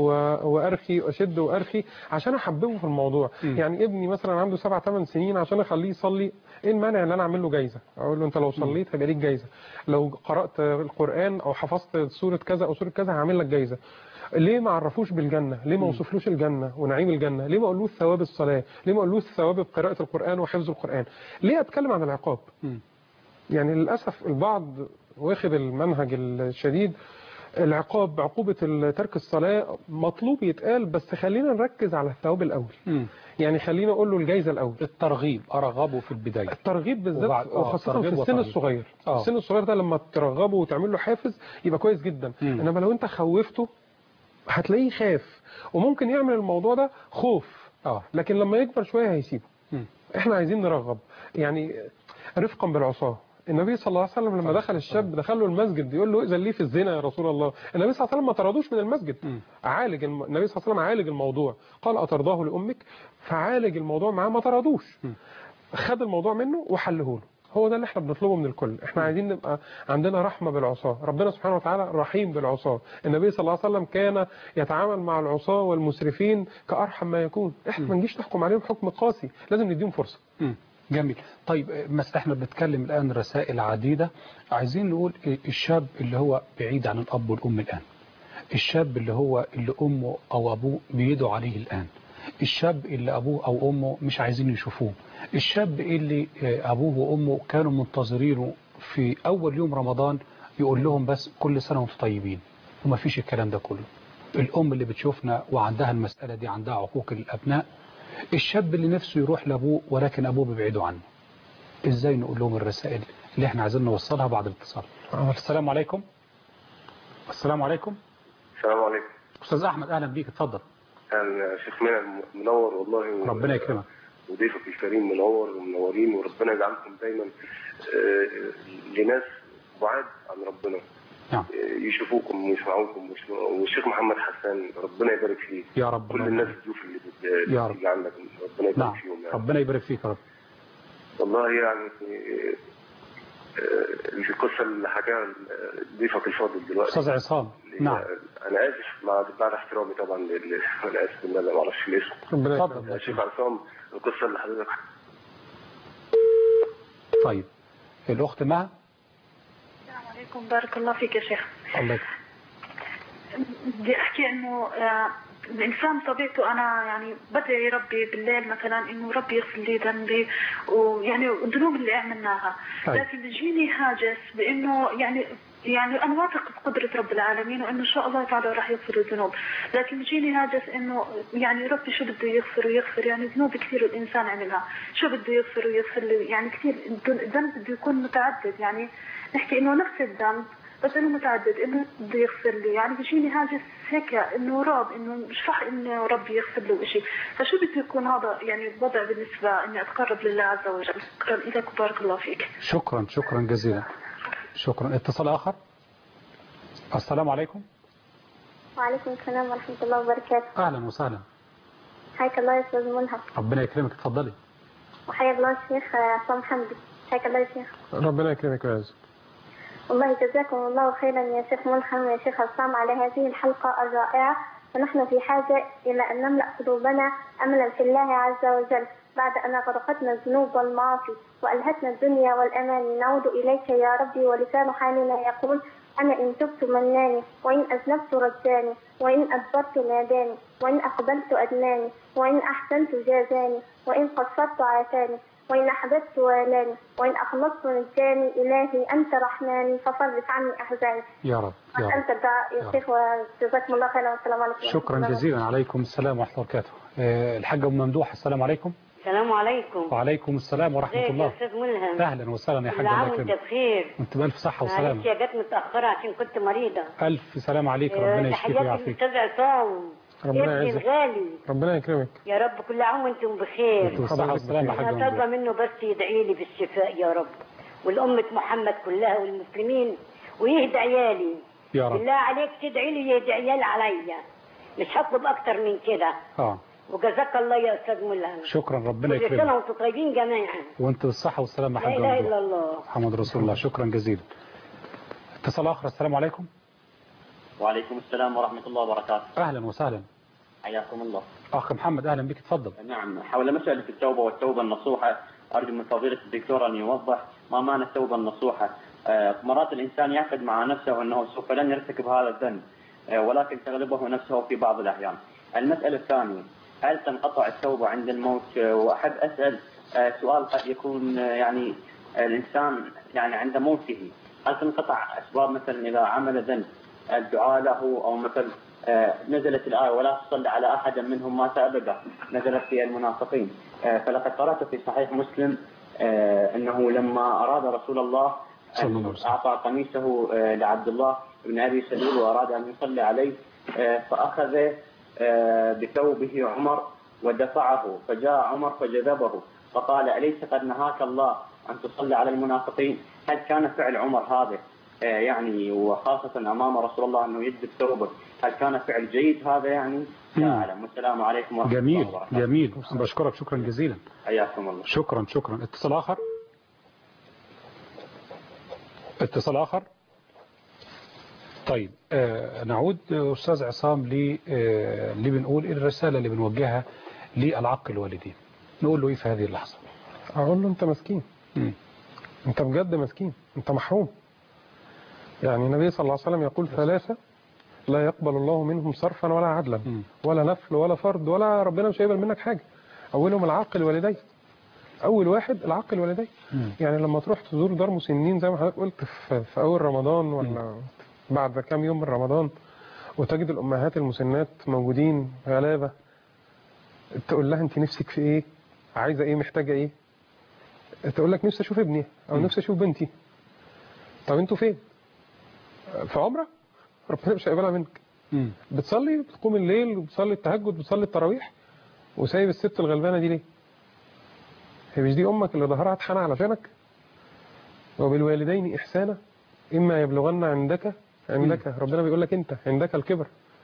وارخي عشان احببه في الموضوع. يعني ابني مثلا عنده 7-8 سنين، عشان اخليه يصلي، ايه المانع ان انا اعمل له جايزه؟ اقول له انت لو صليت هيبقى ليك جايزه، لو قرات القران او حفظت سوره كذا او سوره كذا هعمل لك جايزه. ليه ما عرفوش بالجنه؟ ليه ما وصفلوش الجنه ونعيم الجنه؟ ليه ما اقولوش ثواب الصلاه؟ ليه ما اقولوش ثواب قراءه القران وحفظ القران؟ ليه اتكلم عن العقاب؟ يعني للاسف البعض واخد المنهج الشديد، العقاب، عقوبة ترك الصلاة مطلوب يتقال، بس خلينا نركز على الثواب الأول. يعني خلينا أقول له الجايزة الأول، الترغيب، أرغبه في البداية، الترغيب بالذات وخاصة في السن الصغير. السن الصغير ده لما ترغبه وتعمل له حافز يبقى كويس جدا. إنما لو أنت خوفته هتلاقيه خاف، وممكن يعمل الموضوع ده خوف. لكن لما يكبر شوية هيسيبه. احنا عايزين نرغب، يعني رفقا بالعصاه. النبي صلى الله عليه وسلم لما دخل الشاب دخل له المسجد بيقول له ائذن لي في الزنا يا رسول الله. النبي صلى الله عليه وسلم ما طردوش من المسجد، عالج النبي صلى الله عليه وسلم عالج الموضوع، قال أترضاه لأمك، فعالج الموضوع معاه، ما طردوش، خد الموضوع منه وحله له. هو ده اللي احنا بنطلبه من الكل. احنا عايزين نبقى عندنا رحمة بالعصاة. ربنا سبحانه وتعالى رحيم بالعصاة. النبي صلى الله عليه وسلم كان يتعامل مع العصاة والمسرفين كأرحم ما يكون. احنا ما نجيش نحكم عليهم حكم قاسي، لازم نديهم فرصة. جميل. طيب مثلا احنا بنتكلم الآن رسائل عديدة، عايزين نقول الشاب اللي هو بعيد عن الأب والأم الآن، الشاب اللي أمه أو أبوه بيدعوا عليه الآن، الشاب اللي أبوه أو أمه مش عايزين يشوفوه، الشاب اللي أبوه وأمه كانوا منتظرينه في أول يوم رمضان يقول لهم بس كل سنة وانتم طيبين، وما فيش الكلام ده كله. الأم اللي بتشوفنا وعندها المسألة دي، عندها عقوق الأبناء، الشاب اللي نفسه يروح لأبوه ولكن أبوه بيبعده عنه. إزاي نقول لهم الرسائل اللي احنا عايزين نوصلها بعد الاتصال؟ السلام عليكم. السلام عليكم. السلام عليكم. أستاذ أحمد أهلا بيك، اتفضل. أنا شيخ منور والله، ربنا يكرمك. وضيفك الكريم منور ومنورين، وربنا يجعلكم دايما لناس بعاد عن ربنا. نعم. يشوفوكم ويسمعوكم. والشيخ محمد حسان ربنا يبارك فيه يا رب. كل الناس الضيوف اللي عندك ربنا يبارك فيهم يعني. ربنا يبارك فيك يا رب. والله يعني القصه اللي حكاها ضيفك الفاضل دلوقتي استاذ عصام. نعم. انا اسف بعد احترامي طبعا انا اسف ان انا ما اعرفش الاسم. اتفضل يا شيخ عصام، القصه اللي حضرتك. طيب الاخت مها. السلام عليكم، بارك الله فيك يا شيخ. الله يكرمك. بدي احكي انه الانسان طبيعته، انا يعني بدعي ربي بالليل مثلا انه ربي يغفر لي ذنبي ويعني الذنوب اللي عملناها، لكن بيجيني هاجس بانه يعني انا واثق بقدره رب العالمين وانه ان شاء الله تعالى راح يغفر الذنوب، لكن بيجيني هاجس انه يعني ربي شو بده يغفر يعني ذنوب كثير الانسان عملها، شو بده يغفر لي يعني كثير الذنب بده يكون متعدد، يعني نحكي انه نفس الذنب بس انه متعدد، انه بده يغفر لي، يعني بيجيني هاجس هيك انه راب انه مش صح انه ربي يغفر له شيء، فشو بده يكون هذا يعني الوضع بالنسبه اني اتقرب لله عز وجل؟ شكرا لك وبارك الله فيك. شكرا جزيلا. شكرا. اتصال اخر. السلام عليكم. وعليكم السلام ورحمه الله وبركاته. اهلا وسهلا. حياك الله يا استاذ ملهم. ربنا يكرمك، اتفضلي. وحيا الله الشيخ عصام حمدي. حياك الله يا شيخ. ربنا يكرمك يا عز. والله جزاكم الله خيرا يا شيخ ملهم ويا شيخ عصام على هذه الحلقة الرائعة، ونحن في حاجة إلى أن نملأ قلوبنا أملا في الله عز وجل بعد أن غرقتنا الذنوب والمعاصي وألهتنا الدنيا والأماني. نعود إليك يا ربي ولسان حالنا يقول أنا إن تبت مناني، وإن أذنبت رجاني، وإن أدبرت ناداني، وإن أقبلت أدناني، وإن أحسنت جازاني، وإن قصرت عافاني، وإن أحببت والاني، وإن أخلصت نجاني. إلهي أنت رحماني ففرج عني أحزاني. يا رب يا رب. أنت الدعاء يا شيخ، وجزاكم الله خيرا والسلام عليكم. شكرا جزيلا. عليكم السلام ورحمة الله وبركاته. الحاجة أم ممدوح، السلام عليكم. السلام عليكم. وعليكم السلام ورحمة الله. ازيك يا استاذ ملهم؟ اهلا وسهلا يا حاج. الله يكرمك. وانت بخير. وانت بألف صحة وسلامة. معلش يا جت متأخرة عشان كنت مريضة. ألف سلام عليك، ربنا يشفيك ويعافيك. تحياتي للأستاذ عصام ربنا ابني الغالي. ربنا يكرمك يا رب، كل عام وانتم بخير. وانتم بالصحة والسلامة يا حاج. انا طالبة منه بس يدعي لي بالشفاء يا رب، والأمة محمد كلها والمسلمين، ويهدى عيالي يا رب. بالله عليك تدعي لي يهدى عيال عليا، مش هطلب أكتر من كده. وجزاك الله يا استاذ ملهم. شكرا، ربنا كل يكرمك. سنه وانتم طيبين جميعا. وانت بالصحه والسلامه يا حاج. لا اله الا الله محمد رسول الله. شكرا جزيلا. اتصال اخر. السلام عليكم. وعليكم السلام ورحمه الله وبركاته. اهلا وسهلا. حياكم الله. اخ محمد اهلا بك، تفضل. نعم، حول مساله التوبه والتوبه النصوحه، ارجو من فضيله الدكتور ان يوضح ما معنى التوبه النصوحه. مرات الانسان يعقد مع نفسه انه سوف لن يرتكب هذا الذنب، ولكن تغلبه نفسه في بعض الاحيان. المساله الثانيه، هل تنقطع التوبة عند الموت؟ وأحب أسأل سؤال قد يكون يعني الإنسان يعني عند موته، هل تنقطع أسباب مثلا إذا عمل ذنب الدعاء له، أو مثلا نزلت الآية ولا تصلي على أحد منهم مات أبدا، نزلت في المنافقين. فلقد قرأت في صحيح مسلم أنه لما أراد رسول الله أن أعطى قميصه لعبد الله بن أبي سلول وأراد أن يصلي عليه، فأخذ بثوبه عمر ودفعه، فجاء عمر فجذبه فقال: أليس قد نهاك الله أن تصلي على المنافقين؟ هل كان فعل عمر هذا يعني، وخاصة أمام رسول الله أنه يجذب ثوبه، هل كان فعل جيد هذا يعني؟ لا أعلم. والسلام عليكم ورحمة الله وبركاته. جميل، بشكرك شكرا جزيلا. حياكم الله. شكرا. اتصال آخر. اتصال آخر. طيب نعود أستاذ عصام اللي بنقول الرسالة اللي بنوجهها للعق الوالدين، نقول له إيه في هذه اللحظة؟ أقول له أنت مسكين. أنت بجد مسكين، أنت محروم. يعني النبي صلى الله عليه وسلم يقول: ثلاثة لا يقبل الله منهم صرفا ولا عدلا ولا نفل ولا فرد، ولا ربنا مش هيقبل منك حاجة. أولهم العق الوالدين. أول واحد العق الوالدين. يعني لما تروح تزور دار مسنين زي ما حضرتك قلت في أول رمضان ولا بعد كام يوم من رمضان، وتجد الأمهات المسنات موجودين غلابة، تقول لها: أنت نفسك في إيه؟ عايزة إيه؟ محتاجة إيه؟ تقول لك: نفسي أشوف ابني، أو نفسي أشوف بنتي. طب أنتوا فين؟ في عمرة؟ ربنا مش هيقبلها منك. بتصلي، بتقوم الليل وبتصلي التهجد، بتصلي التراويح، وسايب الست الغلبانة دي ليه؟ هي مش دي أمك اللي ظهرها اتحنى علشانك؟ وبالوالدين إحسانا إما يبلغن عندك ربنا بيقول لك أنت عندك الكبر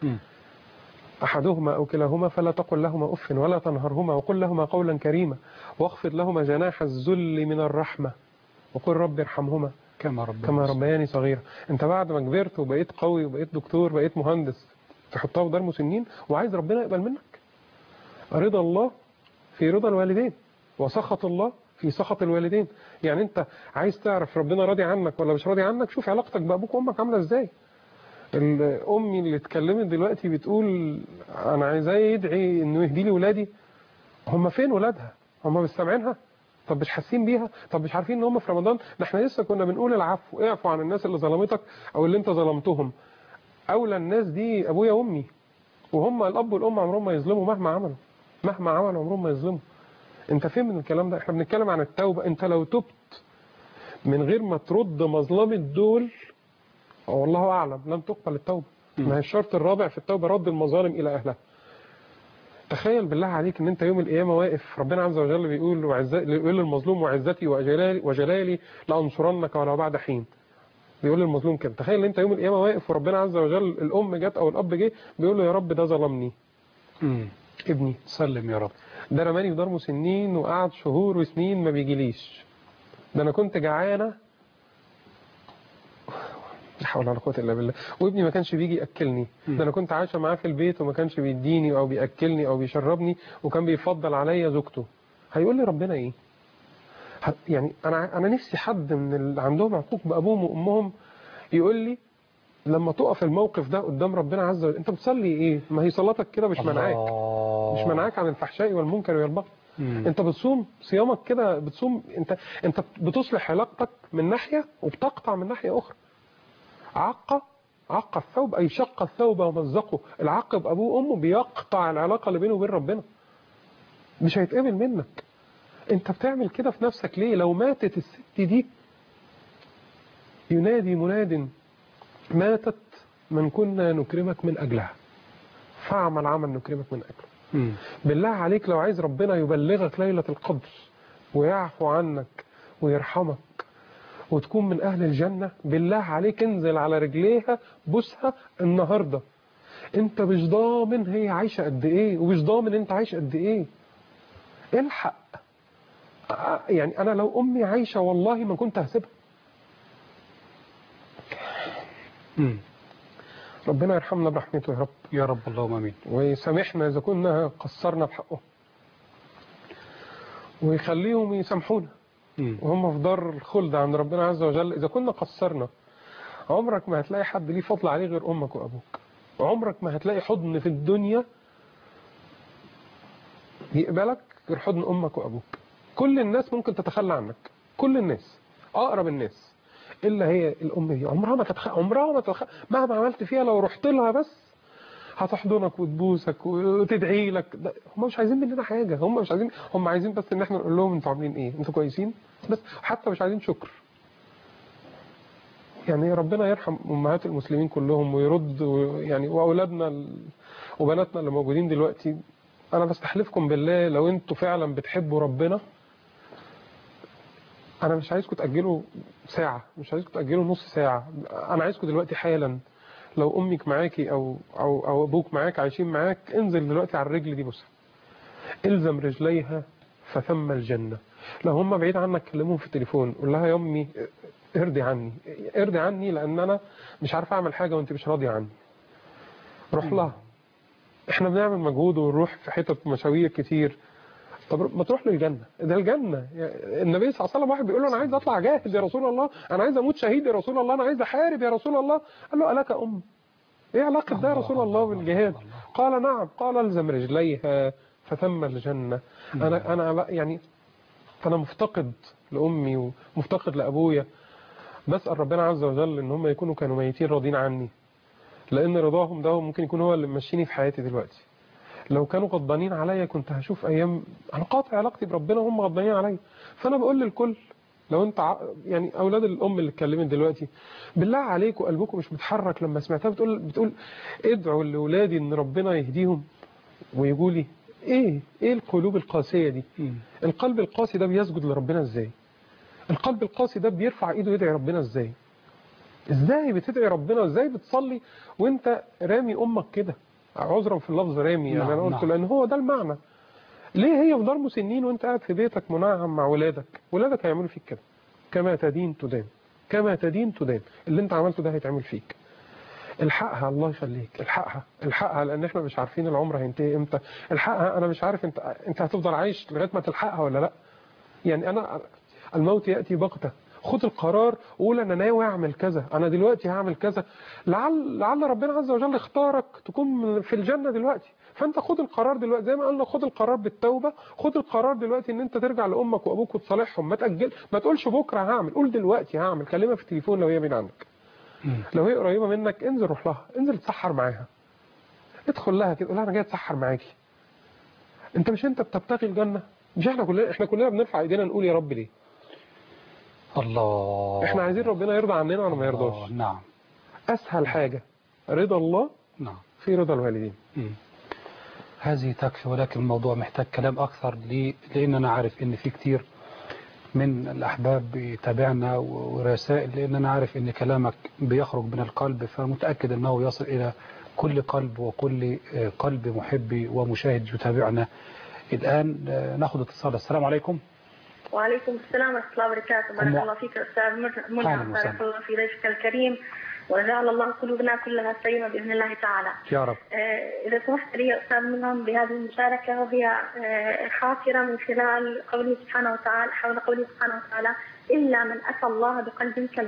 أحدهما أو كلاهما فلا تقل لهما أف ولا تنهرهما وقل لهما قولا كريما واخفض لهما جناح الذل من الرحمة وقل رب ارحمهما كما ربياني صغيرة. أنت بعد ما كبرت وبقيت قوي وبقيت دكتور بقيت مهندس تحطها في دار مسنين وعايز ربنا يقبل منك. رضا الله في رضا الوالدين وسخط الله في سخط الوالدين. يعني انت عايز تعرف ربنا راضي عنك ولا مش راضي عنك، شوف علاقتك بأبوك وأمك عاملة ازاي. الأمي اللي اتكلمت دلوقتي بتقول أنا عايزاه يدعي إنه يهدي لي ولادي. هم فين ولادها؟ هم مش سامعينها؟ طب مش حاسين بيها؟ طب مش عارفين إن هم في رمضان؟ ده احنا لسه كنا بنقول العفو، اعفو عن الناس اللي ظلمتك أو اللي انت ظلمتهم. أولى الناس دي أبويا وأمي، وهم الأب والأم عمرهم ما يظلموا مهما عملوا عمرهم ما يظلموا. انت فين من الكلام ده؟ احنا بنتكلم عن التوبة. انت لو تبت من غير ما ترد مظلمة دول والله أعلم لن تقبل التوبة. ما هي الشرط الرابع في التوبة رد المظالم إلى أهلها. تخيل بالله عليك ان انت يوم القيامة واقف ربنا عز وجل بيقول للمظلوم: وعزتي وجلالي لأنصرنك ولو بعد حين. بيقول للمظلوم كده. تخيل ان انت يوم القيامة واقف وربنا عز وجل الأم جت أو الأب جه بيقول له: يا رب ده ظلمني ابني، سلم يا رب، ده رماني في دار مسنين وقعد شهور وسنين ما بيجيليش، ده انا كنت جعانه لا حول ولا قوه الا بالله، وابني ما كانش بيجي ياكلني، ده انا كنت عايشه معاه في البيت وما كانش بيديني او بياكلني او بيشربني وكان بيفضل عليا زوجته. هيقول لي ربنا ايه؟ يعني انا نفسي حد من اللي عندهم عقوق بابوهم وامهم يقول لي لما تقف الموقف ده قدام ربنا عز وجل، انت بتصلي ايه؟ ما هي صلاتك كده مش منعاك، مش منعاك عن الفحشاء والمنكر والبغي. انت بتصوم صيامك كده، بتصوم انت بتصلح علاقتك من ناحية وبتقطع من ناحية اخرى. عق الثوب اي شق الثوب ومزقه. العق بابوه وامه بيقطع العلاقة اللي بينه وبين ربنا، مش هيتقبل منك. انت بتعمل كده في نفسك ليه؟ لو ماتت الست دي ينادي مناد ماتت من كنا نكرمك من أجلها فاعمل عمل نكرمك من أجله. بالله عليك لو عايز ربنا يبلغك ليلة القدر ويعفو عنك ويرحمك وتكون من أهل الجنة، بالله عليك انزل على رجليها بوسها النهاردة. انت مش ضامن هي عايشة قد ايه، ومش ضامن انت عايش قد ايه. الحق. يعني انا لو امي عايشة والله ما كنت هسيبها. ربنا يرحمنا برحمته يا رب. يا رب اللهم امين. ويسامحنا اذا كنا قصرنا بحقهم، ويخليهم يسامحونا وهم في دار الخلد عند ربنا عز وجل. اذا كنا قصرنا، عمرك ما هتلاقي حد ليه فضل عليه غير امك وابوك، وعمرك ما هتلاقي حضن في الدنيا يقبلك غير حضن امك وابوك. كل الناس ممكن تتخلى عنك، كل الناس، اقرب الناس، الا هي الام دي عمرها ما مهما عملت فيها لو رحت لها بس هتحضنك وتبوسك وتدعي لك. هم مش عايزين مننا حاجه، هم مش عايزين، هم عايزين بس ان احنا نقول لهم انتوا عاملين ايه، انتوا كويسين بس، حتى مش عايزين شكر. يعني ربنا يرحم امهات المسلمين كلهم ويرد يعني واولادنا وبناتنا اللي موجودين دلوقتي. انا بستحلفكم بالله لو انتوا فعلا بتحبوا ربنا، انا مش عايزكم تاجلوا ساعه، مش عايزكم تاجلوا نص ساعه. انا عايزكم دلوقتي حالا، لو امك معاكي او ابوك معاك عايشين معاك، انزل دلوقتي على الرجل دي بوسها، الزم رجليها فثم الجنه. لو هم بعيد عنك كلمهم في التليفون، قول لها يا امي ارضي عني، ارضي عني، لان انا مش عارف اعمل حاجه وانت مش راضيه عني. روح لها. احنا بنعمل مجهود ونروح في حتت مشاوير كتير، طب ما تروح للجنة، ده الجنة. النبي صلى الله عليه وسلم واحد بيقول له أنا عايز أطلع جاهد يا رسول الله، أنا عايز أموت شهيد يا رسول الله، أنا عايز أحارب يا رسول الله. قال له ألك أم؟ إيه علاقة ده يا رسول الله بالجهاد؟ قال نعم. قال الزم رجليها فثم الجنة. أنا يعني أنا مفتقد لأمي ومفتقد لأبويا، بسأل ربنا عز وجل إن هم كانوا ميتين راضين عني، لأن رضاهم ده ممكن يكون هو اللي ممشيني في حياتي دلوقتي. لو كانوا غضبانين عليا كنت هشوف ايام انا قاطع علاقتي بربنا وهم غضبانين عليا. فانا بقول للكل، لو انت يعني اولاد الام اللي اتكلمت دلوقتي، بالله عليكم قلبكم مش متحرك لما سمعتها بتقول ادعوا لاولادي ان ربنا يهديهم ويجوا لي؟ ايه القلوب القاسيه دي؟ القلب القاسي ده بيسجد لربنا ازاي؟ القلب القاسي ده بيرفع ايده يدعي ربنا ازاي؟ ازاي بتدعي ربنا؟ ازاي بتصلي وانت رامي امك كده؟ عذرا في اللفظ رامي، يعني انا قلت لان هو ده المعنى. ليه هي في دار مسنين وانت قاعد في بيتك منعم مع ولادك هيعملوا فيك كده. كما تدين تدان، كما تدين تدان. اللي انت عملته ده هيتعمل فيك. الحقها، الله يخليك، الحقها لان احنا مش عارفين العمر هينتهي امتى. الحقها، انا مش عارف انت هتفضل عايش لغايه ما تلحقها ولا لا. يعني انا الموت ياتي بغته. خد القرار وقول انا ناوي اعمل كذا، انا دلوقتي هعمل كذا، لعل ربنا عز وجل اختارك تكون في الجنه دلوقتي. فانت خد القرار دلوقتي، زي ما قلنا خد القرار بالتوبه، خد القرار دلوقتي ان انت ترجع لامك وابوك وتصالحهم، ما تاجل، ما تقولش بكره هعمل، قول دلوقتي هعمل. كلمها في التليفون لو هي بعيد عنك، لو هي قريبه منك انزل روح لها، انزل تسحر معاها، ادخل لها كده قول لها انا جاي اتسحر معاكي. انت بتبتغي الجنه؟ مش احنا كلنا بنرفع ايدينا نقول يا رب ليه؟ الله. احنا عايزين ربنا يرضى عننا ولا ما يرضاش؟ نعم. اسهل حاجة رضا الله، نعم، في رضا الوالدين. هذه تكفي، ولكن الموضوع محتاج كلام اكثر لان انا عارف ان في كتير من الاحباب بيتابعنا ورسائل، لان انا عارف ان كلامك بيخرج من القلب، فمتأكد انه يصل الى كل قلب وكل قلب محب ومشاهد يتابعنا الان. ناخذ اتصال. السلام عليكم. وعليكم السلام ورحمة الله وبركاته. بارك الله فيك أستاذ ملهم، بارك الله في ضيفك الكريم، وجعل الله قلوبنا كلها سليمة بإذن الله تعالى يا رب. إذا سمحت لي أستاذ ملهم بهذه المشاركة، وهي حاصرة من خلال قوله سبحانه وتعالى، حول قوله سبحانه وتعالى إلا من أتى الله بقلب سليم.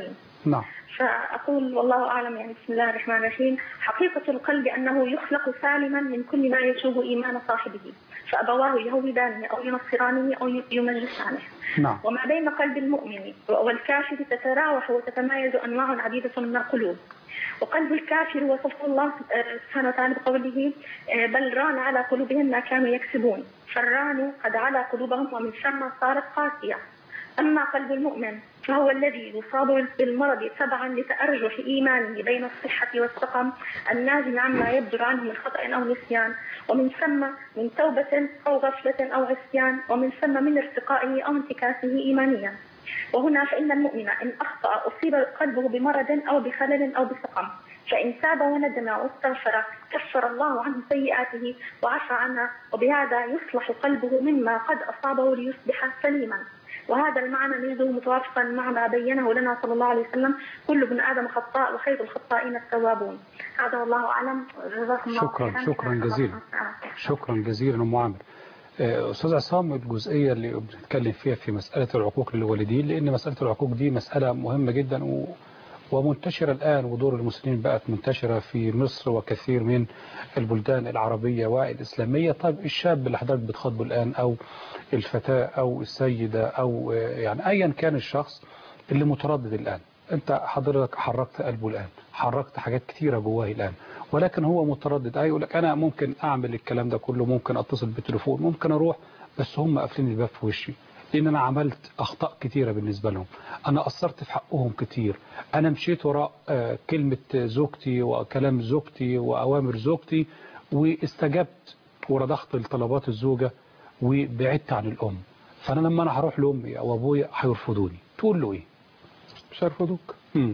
نعم. فأقول والله أعلم يعني بسم الله الرحمن الرحيم. حقيقة القلب أنه يخلق سالما من كل ما يشوب إيمان صاحبه، فأبواه يهودانه أو ينصرانه أو يمجسانه. نعم. وما بين قلب المؤمن والكافر تتراوح وتتمايز أنواع عديدة من القلوب. وقلب الكافر وصفه الله سبحانه وتعالى بقوله بل ران على قلوبهم ما كانوا يكسبون، فالران قد على قلوبهم ومن ثم صارت قاسية. أما قلب المؤمن فهو الذي يصاب بالمرض تبعا لتأرجح إيمانه بين الصحة والسقم الناجم عما يبدر عنه من خطأ أو نسيان، ومن ثم من توبة أو غفلة أو عصيان، ومن ثم من ارتقائه أو انتكاسه إيمانيا. وهنا فإن المؤمن إن أخطأ أصيب قلبه بمرض أو بخلل أو بسقم، فإن تاب وندم واستغفر كفر الله عنه سيئاته وعفى عنها، وبهذا يصلح قلبه مما قد أصابه ليصبح سليما. وهذا المعنى نجده متوافقا مع ما بينه لنا صلى الله عليه وسلم: كل ابن آدم خطاء وخير الخطائين التوابون. هذا والله أعلم. جزاكم الله خيرا. شكرا جزيلا. شكرا جزيلا أم عامر. أستاذ عصام، الجزئية اللي بنتكلم فيها في مسألة العقوق للوالدين، لأن مسألة العقوق دي مسألة مهمة جدا ومنتشرة الآن، ودور المسلمين بقت منتشرة في مصر وكثير من البلدان العربية والإسلامية. طيب الشاب اللي حضرتك بتخاطبه الآن، أو الفتاة أو السيدة، أو يعني أيا كان الشخص اللي متردد الآن، أنت حضرتك حركت قلبه الآن، حركت حاجات كتيرة جواه الآن، ولكن هو متردد. يقول لك أنا ممكن أعمل الكلام ده كله، ممكن أتصل بالتليفون، ممكن أروح، بس هم قافلين الباب في وشي، لأن أنا عملت أخطاء كتيرة بالنسبة لهم، أنا قصرت في حقهم كتير، أنا مشيت وراء كلمة زوجتي وكلام زوجتي وأوامر زوجتي، واستجبت ورضخت لطلبات الزوجة وبعدت عن الأم. فأنا لما أنا هروح لأمي أو أبويا هيرفضوني، تقول له إيه؟ مش هيرفضوك.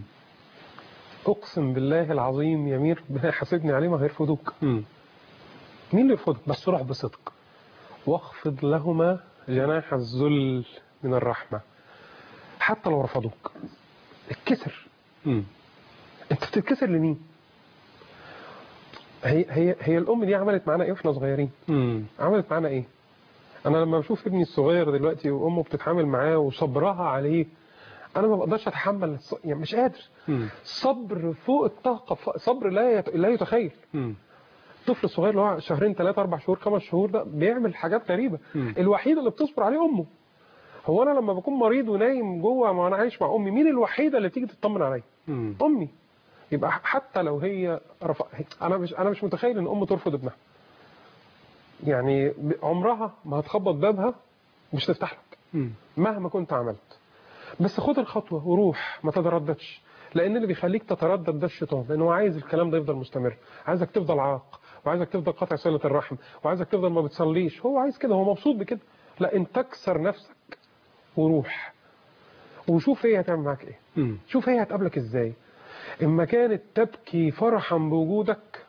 أقسم بالله العظيم يا مير، ربنا يحاسبني عليه، ما هيرفضوك. مين اللي يرفضك؟ بس روح بصدق، واخفض لهما جناح الذل من الرحمة. حتى لو رفضوك اتكسر. انت بتتكسر لمين؟ هي الأم دي عملت معانا ايه واحنا صغيرين؟ عملت معانا ايه؟ انا لما بشوف ابني الصغير دلوقتي وامه بتتعامل معاه وصبرها عليه، انا ما بقدرش اتحمل، يعني مش قادر. صبر فوق الطاقة، صبر لا يتخيل. الطفل الصغير اللي هو شهرين 3 4 شهور 5 شهور ده بيعمل حاجات غريبة. الوحيدة اللي بتصبر عليه امه. هو انا لما بكون مريض ونايم جوه ما انا عايش مع امي، مين الوحيدة اللي تيجي تطمن عليا؟ امي. يبقى حتى لو هي انا مش متخيل ان ام ترفض ابنها. يعني عمرها ما هتخبط بابها مش تفتح لك مهما كنت عملت. بس خد الخطوة وروح، ما تترددش، لان اللي بيخليك تتردد ده الشيطان، لانه عايز الكلام ده يفضل مستمر، عايزك تفضل عاق، وعايزك تفضل قطع صلة الرحم، وعايزك تفضل ما بتصليش. هو عايز كده، هو مبسوط بكده. لا، انت تكسر نفسك وروح وشوف هي هتعمل معاك ايه. شوف هي هتقابلك ازاي. اما كانت تبكي فرحا بوجودك،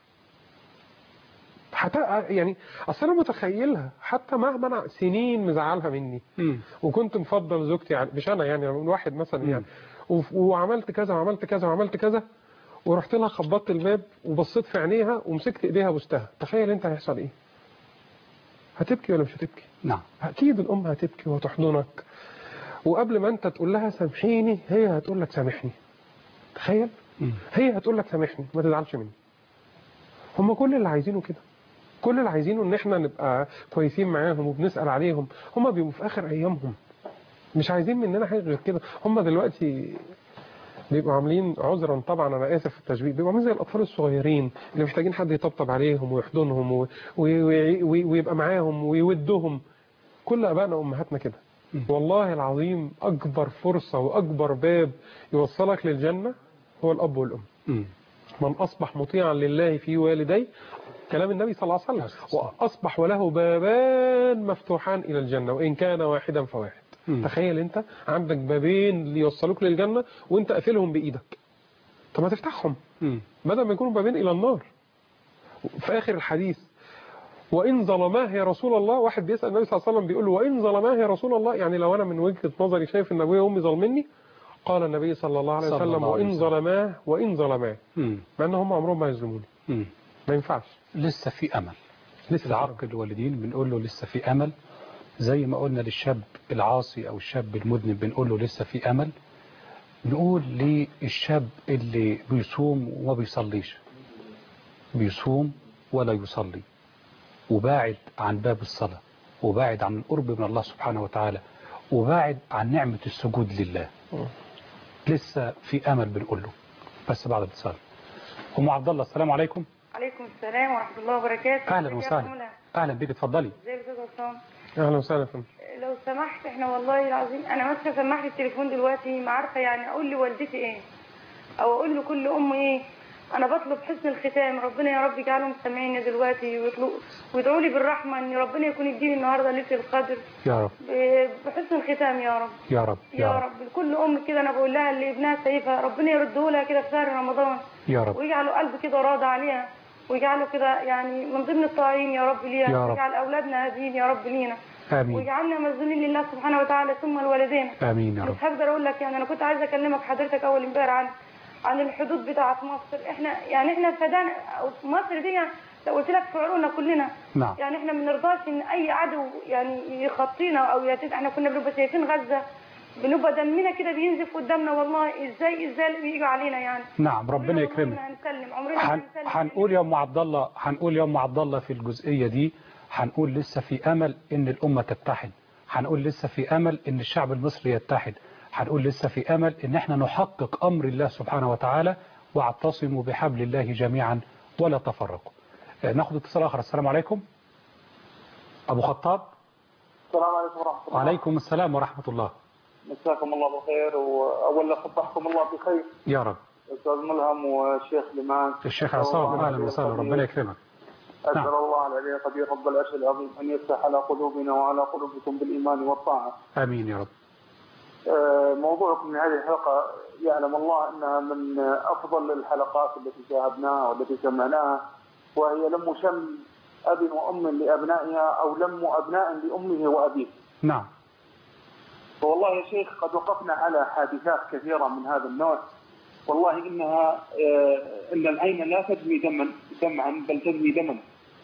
يعني اصل انا متخيلها، حتى مهما انا سنين مزعلها مني وكنت مفضل زوجتي، مش انا يعني، من واحد مثلا يعني، وعملت كذا وعملت كذا وعملت كذا، ورحت لها خبطت الباب وبصيت في عينيها ومسكت ايديها بوستها، تخيل انت هيحصل ايه؟ هتبكي ولا مش هتبكي؟ نعم. اكيد الام هتبكي وتحضنك، وقبل ما انت تقول لها سامحيني هي هتقول لك سامحني. تخيل. هي هتقول لك سامحني، ما تزعلش مني. هم كل اللي عايزينه كده، كل اللي عايزينه ان احنا نبقى كويسين معاهم وبنسأل عليهم. هم بيبقوا في اخر ايامهم، مش عايزين مننا حاجه غير كده. هم دلوقتي بيبقوا عاملين، عذرا طبعا انا اسف في التشبيه، بيبقوا عاملين زي الاطفال الصغيرين اللي محتاجين حد يطبطب عليهم ويحضنهم ويبقى معاهم ويودهم. كل ابائنا وامهاتنا كده. والله العظيم اكبر فرصه واكبر باب يوصلك للجنه هو الاب والام. من اصبح مطيعا لله في والديه، كلام النبي صلى الله عليه وسلم، واصبح وله بابان مفتوحان الى الجنه وان كان واحدا فواحد. تخيل انت عندك بابين ليوصلوك للجنه وانت قافلهم بايدك. طب ما تفتحهم بدل ما يكونوا بابين الى النار. في اخر الحديث، وان ظلماه يا رسول الله، واحد بيسال النبي صلى الله عليه وسلم بيقول له وان ظلماه يا رسول الله، يعني لو انا من وجهه نظري شايف ان ابويا وامي ظالميني، قال النبي صلى الله عليه وسلم وان ظلماه مع ان هم عمرهم ما يظلموني. ما ينفعش. لسه في امل. لسه العاق الوالدين بنقول له لسه في امل، زي ما قلنا للشاب العاصي او الشاب المذنب بنقول له لسه في امل. نقول للشاب اللي بيصوم وما بيصليش، بيصوم ولا يصلي، وباعد عن باب الصلاة، وباعد عن القرب من الله سبحانه وتعالى، وباعد عن نعمة السجود لله، لسه في أمل بنقول له، بس بعد الاتصال. أم عبد الله السلام عليكم. عليكم السلام ورحمة الله وبركاته. أهلا وسهلا. أهلا بك، اتفضلي. ازيك يا عصام؟ أهلا وسهلا. لو سمحت احنا والله العظيم انا ماسكه سماعه التليفون دلوقتي، ما عارفه يعني اقول لوالدتي ايه او اقول لكل ام ايه. انا بطلب حسن الختام، ربنا يا رب يجعلهم سامعيني دلوقتي ويدعوا لي بالرحمه ان ربنا يكون يديني النهارده ليله القدر يا رب، بحسن الختام يا رب يا رب يا رب. كل ام كده انا بقول لها اللي ابنها سايبها ربنا يرده لها كده في شهر رمضان يا رب، ويجعله قلبه كده راضي عليها، ويجعله كده يعني من ضمن الطاعين يا رب ليها، ويجعل اولادنا هادين يا رب لينا، آمين، ويجعلنا مذلولين لله سبحانه وتعالى ثم الوالدين. آمين يا رب. مش هقدر اقول لك يعني انا كنت عايزه اكلمك حضرتك اول امبارح عن الحدود بتاعه مصر. احنا فدان مصر دي لو قلت لك في عروقنا كلنا. نعم. يعني احنا ما بنرضاش ان اي عدو يعني يخطينا او احنا كنا بنبقى شايفين غزه بنبقى دمنا كده بينزف قدامنا والله. ازاي بييجوا علينا يعني. نعم ربنا يكرمك. هنقول يا ام عبد الله، هنقول يا ام عبد الله في الجزئيه دي، هنقول لسه في امل ان الامه تتحد، هنقول لسه في امل ان الشعب المصري يتحد، هنقول لسه في امل ان احنا نحقق امر الله سبحانه وتعالى، واعتصموا بحبل الله جميعا ولا تفرقوا. ناخد اتصال اخر. السلام عليكم. ابو خطاب. السلام عليكم ورحمه الله. وعليكم السلام ورحمه الله. مساكم الله بالخير، واولا صبحكم الله بخير يا رب. استاذ ملهم والشيخ لمان الشيخ عصام، اهلا وسهلا، ربنا يكرمك. اسال الله العلي القدير رب العرش العظيم ان يفتح على قلوبنا وعلى قلوبكم بالايمان والطاعه. امين يا رب. موضوعكم من هذه الحلقه يعلم الله انها من افضل الحلقات التي شاهدناها والتي سمعناها، وهي لم شمل اب وام لابنائها او لم ابناء لامه وابيه. نعم. والله يا شيخ قد وقفنا على حادثات كثيرة من هذا النوع، والله إنها إن العين لا تجني دمعا بل تجني دما.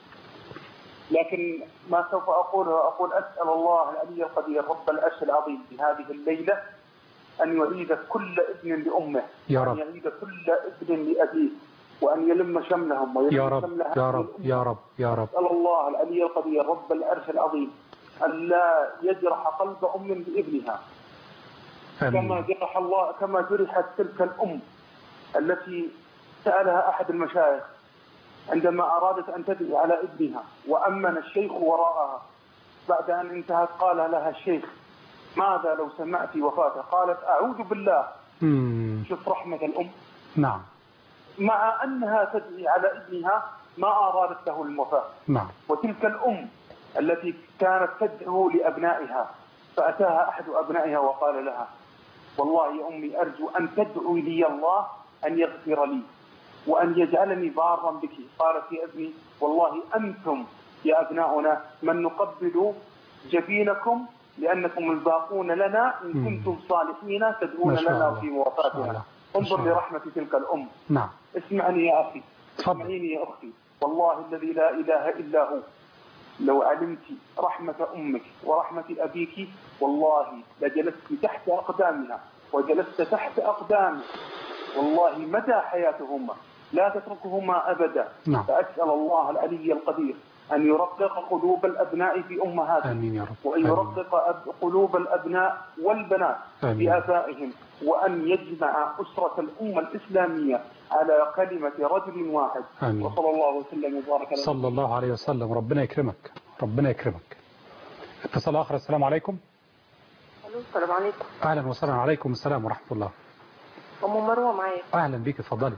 لكن ما سوف أقوله أقول أسأل الله العلي القدير رب العرش العظيم في هذه الليلة أن يعيد كل ابن لأمه، يا رب. وأن يعيد كل ابن لأبيه، وأن يلم شملهم ويلم يا رب شمل يا رب يا رب يا رب. أسأل الله العلي القدير رب العرش العظيم أن لا يجرح قلب أم بابنها. آمين. كما جرحت تلك الأم التي سألها أحد المشايخ عندما أرادت أن تدعي على ابنها وأمن الشيخ وراءها، بعد أن انتهت قال لها الشيخ ماذا لو سمعت وفاته؟ قالت أعوذ بالله. شوف رحمة الأم. نعم. مع أنها تدعي على ابنها ما أرادت له الوفاة. نعم. وتلك الأم التي كانت تدعو لأبنائها فأتاها أحد أبنائها وقال لها والله يا أمي أرجو أن تدعو لي الله أن يغفر لي وأن يجعلني بارا بك. قالت يا ابني والله أنتم يا أبناؤنا من نقبل جبينكم لأنكم الباقون لنا إن كنتم صالحين تدعون لنا في وفاتنا. انظر لرحمة تلك الأم. نعم. اسمعني يا أخي، اسمعيني يا أختي، والله الذي لا إله إلا هو لو علمت رحمة أمك ورحمة أبيك والله لجلست تحت أقدامها وجلست تحت أقدامك والله مدى حياتهما لا تتركهما أبدا. نعم. فأسأل الله العلي القدير أن يرقق قلوب الأبناء في أمهاتهم. آمين يا رب. وأن يرقق قلوب الأبناء والبنات في آبائهم، وأن يجمع أسرة الأمة الإسلامية على كلمة رجل واحد. آمين. وصلى الله وسلم وبارك على صلى الله عليه وسلم. ربنا يكرمك، ربنا يكرمك. اتصال آخر. السلام عليكم. السلام عليكم. أهلا وسهلا. عليكم السلام ورحمة الله. أم مروة معايا. أهلا بيك، اتفضلي.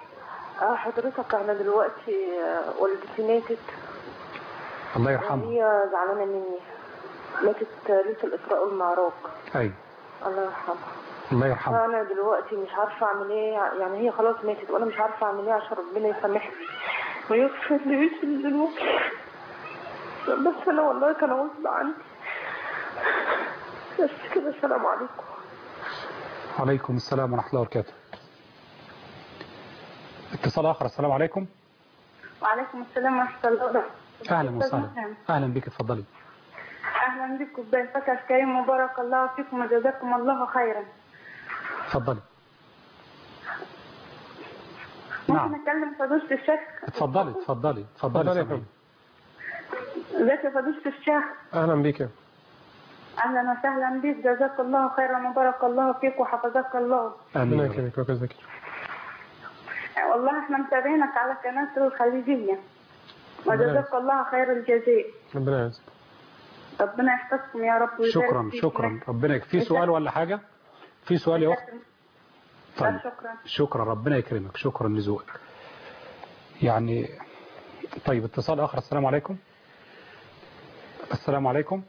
حضرتك أنا دلوقتي والدتي ماتت. الله يرحمها. هي زعلانة مني، ماتت ليلة الإسراء والمعراج. أيوة. الله يرحمها. الله يرحمها. أنا دلوقتي مش عارفة أعمل إيه، يعني هي خلاص ماتت وأنا مش عارفة أعمل إيه عشان ربنا يسامحني ويغفر لي ويشيل ذنوبي. بس أنا والله كان غصب عني. بس كده. السلام عليكم. وعليكم السلام ورحمة الله وبركاته. اتصال آخر. السلام عليكم. وعليكم السلام ورحمة الله وبركاته. أهلا وسهلا. أهلا بك، اتفضلي. أهلا بكم بضيفتك الكريم وبارك الله فيكم وجزاكم الله خيرا. اتفضلي. ممكن أتكلم فضيلة الشيخ؟ اتفضلي اتفضلي اتفضلي. ازيك يا فضيلة الشيخ؟ أهلا بك. أهلا وسهلا بك، جزاك الله خيرا وبارك الله فيك وحفظك الله. آمين. يكرمك ويجزاك. والله احنا متابعينك على قناة الخليجية وجزاك الله خير الجزاء. ربنا يعزك. ربنا يحفظكم يا رب. شكرا شكرا. ربنا يكرمك. في سؤال ولا حاجة؟ في سؤال يا أخت؟ طيب شكرا ربنا يكرمك. شكرا لذوقك. يعني طيب اتصال آخر. السلام عليكم. السلام عليكم.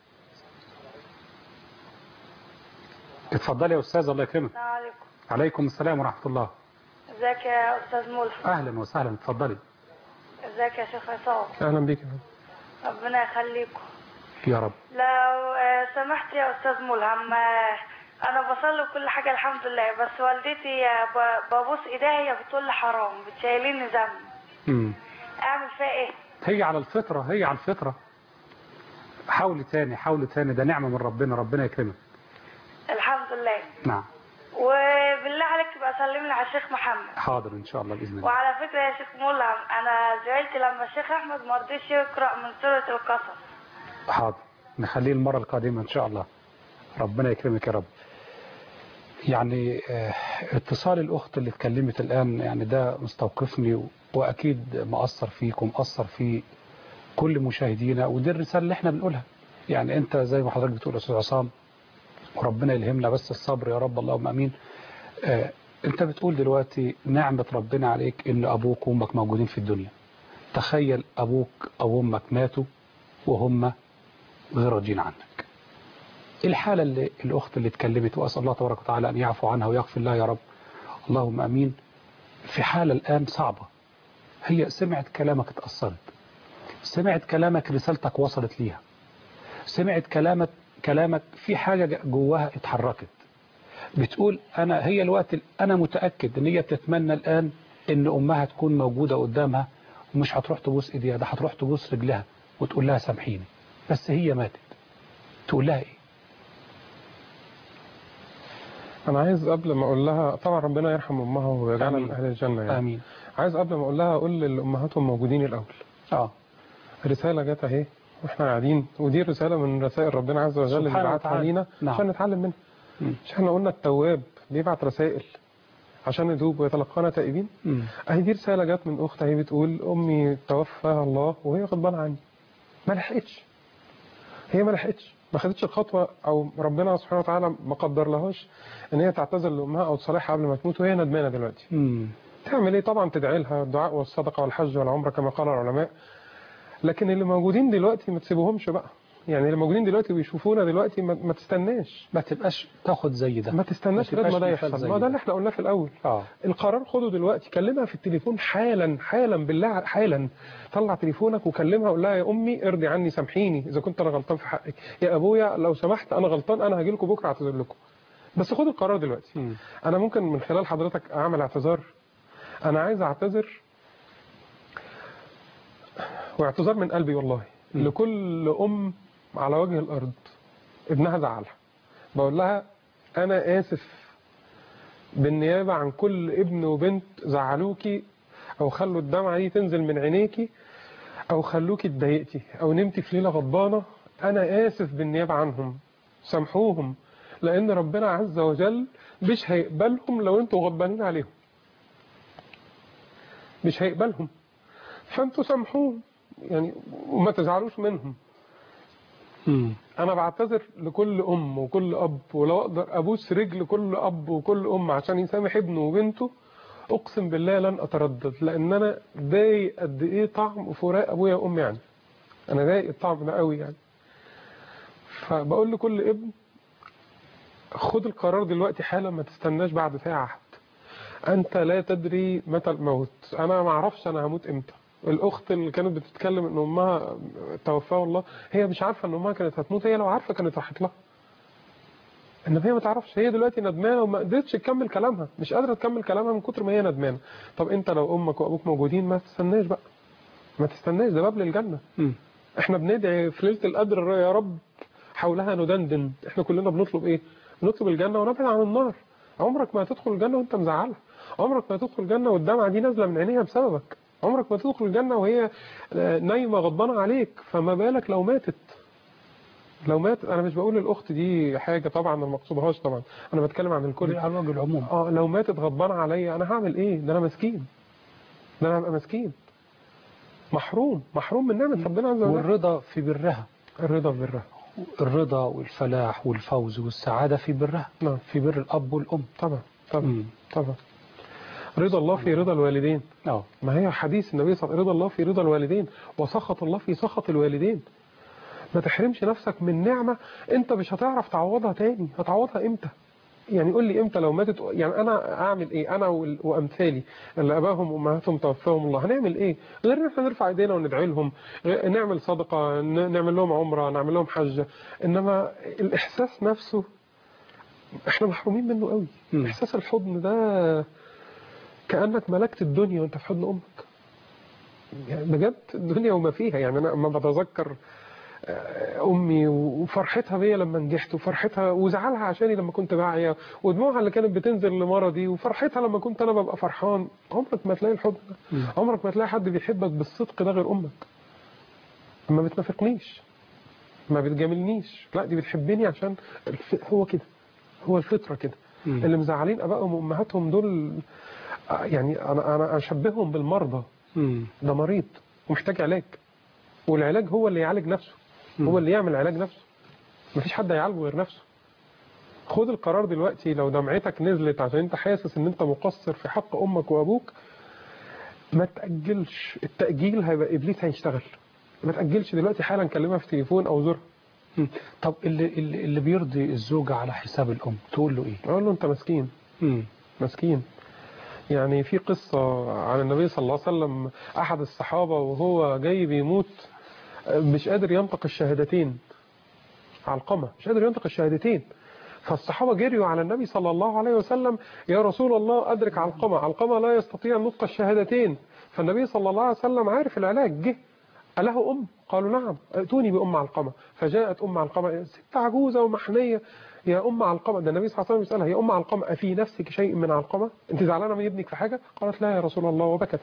اتفضلي يا أستاذ. الله يكرمك. السلام عليكم. عليكم السلام ورحمة الله. ازيك يا أستاذ ملحم. أهلا وسهلا. اتفضلي. ازيك يا شيخ عصام. أهلا بك. ربنا يخليكم يا رب. لو سمحت يا أستاذ ملهم، أنا بصلي كل حاجة الحمد لله، بس والدتي ببوس إيديها هي بتقول لي حرام، بتشيليني ذنب. أعمل فيها إيه؟ هي على الفطرة. هي على الفطرة. حاولي تاني. ده نعمة من ربنا. ربنا يكرمك. الحمد لله. نعم. وبالله عليك تبقى سلم لي على الشيخ محمد. حاضر إن شاء الله بإذن الله. وعلى فكرة يا شيخ ملهم، أنا زعلت لما الشيخ أحمد ما رضيش يقرأ من سورة القصص. حاضر. نخليه المرة القادمة إن شاء الله. ربنا يكرمك يا رب. يعني اتصال الأخت اللي اتكلمت الآن يعني ده مستوقفني، وأكيد مأثر فيكم، مأثر في كل مشاهدينا، ودي الرسالة اللي احنا بنقولها. يعني أنت زي ما حضرتك بتقول يا أستاذ عصام، وربنا يلهمنا بس الصبر يا رب، اللهم أمين. أنت بتقول دلوقتي نعمة ربنا عليك إن أبوك وأمك موجودين في الدنيا. تخيل أبوك أو أمك ماتوا وهم غير راضيين عنك. الحالة اللي الأخت اللي اتكلمت، وأسأل الله تبارك وتعالى أن يعفو عنها ويغفر لها يا رب، اللهم أمين، في حالة الآن صعبة. هي سمعت كلامك اتأثرت، سمعت كلامك رسالتك وصلت ليها، سمعت كلامك في حاجة جواها اتحركت. بتقول هي الوقت أنا متأكد أن هي بتتمنى الآن أن أمها تكون موجودة قدامها، ومش هتروح تبوس إيديها، ده هتروح تبوس رجلها وتقول لها سامحيني. بس هي ماتت، تقول لها إيه؟ أنا عايز قبل ما أقول لها، طبعا ربنا يرحم أمها ويجعلها من أهل الجنة يعني. آمين. عايز قبل ما أقول لها أقول لأمهاتهم موجودين الأول. رسالة جت أهي وإحنا قاعدين، ودي رسالة من رسائل ربنا عز وجل اللي بعتها لينا عشان نتعلم منها. مش احنا قلنا التواب بيبعت رسائل عشان ندوب ويتلقانا تائبين؟ أهي دي رسالة جت من أخت أهي بتقول أمي توفاها الله وهي غضبانة عني. ما لحقتش، هي ما لحقتش، ما خدتش الخطوة، أو ربنا سبحانه وتعالى ما قدر لهاش إن هي تعتذر لأمها أو تصالحها قبل ما تموت، وهي ندمانة دلوقتي. تعمل إيه؟ طبعا تدعي لها الدعاء والصدقة والحج والعمرة كما قال العلماء. لكن اللي موجودين دلوقتي ما تسيبوهمش بقى، يعني اللي موجودين دلوقتي ويشوفونا دلوقتي ما تستناش، ما تبقاش تاخد زي ده، ما تستناش لغايه ما ده يحصل. ما ده اللي احنا قلناه في الاول. القرار خده دلوقتي، كلمها في التليفون حالا بالله، حالا طلع تليفونك وكلمها وقول لها يا امي ارضي عني، سامحيني اذا كنت انا غلطان في حقك، يا ابويا لو سمحت انا غلطان، انا هاجي لكم بكره اعتذر لكم، بس خد القرار دلوقتي. انا ممكن من خلال حضرتك اعمل اعتذار، انا عايز اعتذر واعتذار من قلبي والله لكل أم على وجه الأرض ابنها زعلها. بقول لها أنا آسف بالنيابة عن كل ابن وبنت زعلوكي، أو خلوا الدمعة دي تنزل من عينيكي، أو خلوكي اتضايقتي، أو نمتي في ليلة غضبانة. أنا آسف بالنيابة عنهم، سامحوهم، لأن ربنا عز وجل مش هيقبلهم لو أنتوا غضبانين عليهم، مش هيقبلهم، فأنتوا سامحوهم يعني وما تزعلوش منهم. أنا بعتذر لكل أم وكل أب، ولو أقدر أبوس رجل كل أب وكل أم عشان يسامح ابنه وبنته، أقسم بالله لن أتردد، لأن أنا ضايق قد إيه طعم فراق أبويا وأمي يعني. أنا ضايق الطعم ده قوي يعني. فبقول لكل ابن خد القرار دلوقتي حالا، ما تستناش بعد ساعة حتى. أنت لا تدري متى الموت، أنا ما أعرفش أنا هموت إمتى. الأخت اللي كانت بتتكلم إن أمها توفاها الله، هي مش عارفة إن أمها كانت هتموت، هي لو عارفة كانت راحت لها. إنما هي ما تعرفش، هي دلوقتي ندمانة وما قدرتش تكمل كلامها، مش قادرة تكمل كلامها من كتر ما هي ندمانة. طب أنت لو أمك وأبوك موجودين ما تستناش بقى، ما تستناش، ده باب للجنة. إحنا بندعي في ليلة القدر يا رب حولها ندندن، إحنا كلنا بنطلب إيه؟ بنطلب الجنة ونبعد عن النار. عمرك ما هتدخل الجنة وانت مزعلها، عمرك ما هتدخل الجنة والدمعة دي نازلة من عينيها بسببك، عمرك ما تدخل الجنة وهي نايمة غضبانة عليك، فما بالك لو ماتت. لو مات، انا مش بقول الاخت دي حاجة طبعا ما مقصودهاش، طبعا انا بتكلم عن الكل على وجه العموم. لو ماتت غضبانة عليا انا هعمل ايه؟ ده انا مسكين، ده انا هبقى مسكين محروم من نعمة ربنا عز وجل. والرضا في برها، الرضا في برها، الرضا والفلاح والفوز والسعادة في برها، نعم. في بر الأب والأم. طبعا رضا الله في رضا الوالدين. ما هي حديث النبي صلى الله عليه وسلم، رضا الله في رضا الوالدين وسخط الله في سخط الوالدين. ما تحرمش نفسك من نعمة انت مش هتعرف تعوضها تاني. هتعوضها امتى؟ يعني قول لي امتى لو ماتت؟ يعني انا اعمل ايه انا وامثالي اللي اباهم وامهاتهم توفاهم الله؟ هنعمل ايه غير ان احنا نرفع ايدينا وندعي لهم، نعمل صدقة، نعمل لهم عمرة، نعمل لهم حجة. انما الاحساس نفسه احنا محرومين منه قوي. احساس الحضن ده كأنك ملكت الدنيا وانت في حضن امك، يعني بجد الدنيا وما فيها. يعني انا لما بتذكر امي وفرحتها بيا لما نجحت، وفرحتها وزعلها عشاني لما كنت باعيه، ودموعها اللي كانت بتنزل لمرضي، وفرحتها لما كنت انا ببقى فرحان. عمرك ما تلاقي الحضن ده، عمرك ما تلاقي حد بيحبك بالصدق ده غير امك. ما بتنافقنيش، ما بتجاملنيش، لا دي بتحبني عشان هو كده، هو الفطره كده. اللي مزعلين ابائهم وامهاتهم دول يعني انا اشبههم بالمرضى. ده مريض ومحتاج علاج، والعلاج هو اللي يعالج نفسه، هو اللي يعمل علاج نفسه، مفيش حد هيعالجه غير نفسه. خد القرار دلوقتي، لو دمعتك نزلت عشان انت حاسس ان انت مقصر في حق امك وابوك، ما تأجلش. التأجيل هيبقى ابليس هيشتغل. ما تأجلش دلوقتي، حالا كلمها في تليفون او زرها. طب اللي بيرضي الزوجة على حساب الام تقول له ايه؟ اقول له انت مسكين. مسكين. يعني في قصة عن النبي صلى الله عليه وسلم، احد الصحابة وهو جاي بيموت مش قادر ينطق الشهادتين، علقمة مش قادر ينطق الشهادتين. فالصحابة جريوا على النبي صلى الله عليه وسلم، يا رسول الله أدرك علقمة، علقمة لا يستطيع نطق الشهادتين. فالنبي صلى الله عليه وسلم عارف العلاج، جه أله أم؟ قالوا نعم، ائتوني بأم علقمة. فجاءت أم علقمة، ست عجوزة ومحنية، يا أم علقمة. ده النبي صلى الله عليه وسلم يسألها، يا أم علقمة أفي نفسك شيء من علقمة؟ أنت زعلانة من ابنك في حاجة؟ قالت لا يا رسول الله، وبكت.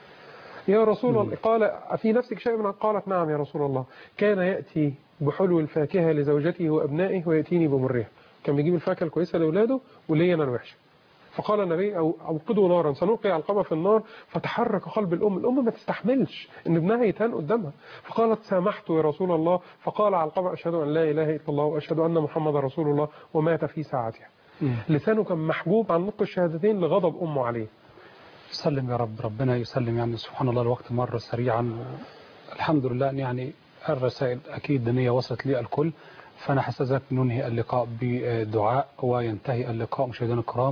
يا رسول الله، قال أفي نفسك شيء من؟ قالت نعم يا رسول الله، كان يأتي بحلو الفاكهة لزوجته وأبنائه ويأتيني بمرها. كان بيجيب الفاكهة الكويسة لأولاده ولي أنا الوحشة. فقال النبي أوقدوا نارا سنلقي علقمة في النار. فتحرك قلب الأم ما تستحملش إن ابنها يتهان قدامها، فقالت سامحت يا رسول الله. فقال علقمة أشهد أن لا إله إلا الله وأشهد أن محمد رسول الله، ومات في ساعتها. لسانه كان محجوب عن نطق الشهادتين لغضب أمه عليه. سلم يا رب، ربنا يسلم. يعني سبحان الله الوقت مر سريعا، الحمد لله. يعني الرسائل أكيد دينية وصلت لي الكل، فأنا حسناك ننهي اللقاء بدعاء وينتهي اللقاء مشاهدينا الكرام.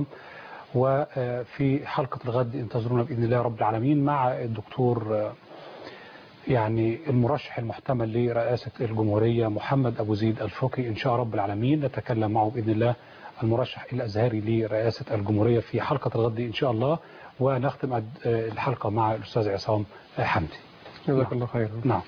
وفي حلقة الغد انتظرونا بإذن الله رب العالمين مع الدكتور يعني المرشح المحتمل لرئاسة الجمهورية محمد أبو زيد الفقي إن شاء رب العالمين. نتكلم معه بإذن الله المرشح الأزهري لرئاسة الجمهورية في حلقة الغد إن شاء الله. ونختم الحلقة مع الأستاذ عصام حمدي. جزاك الله خيرا. نعم.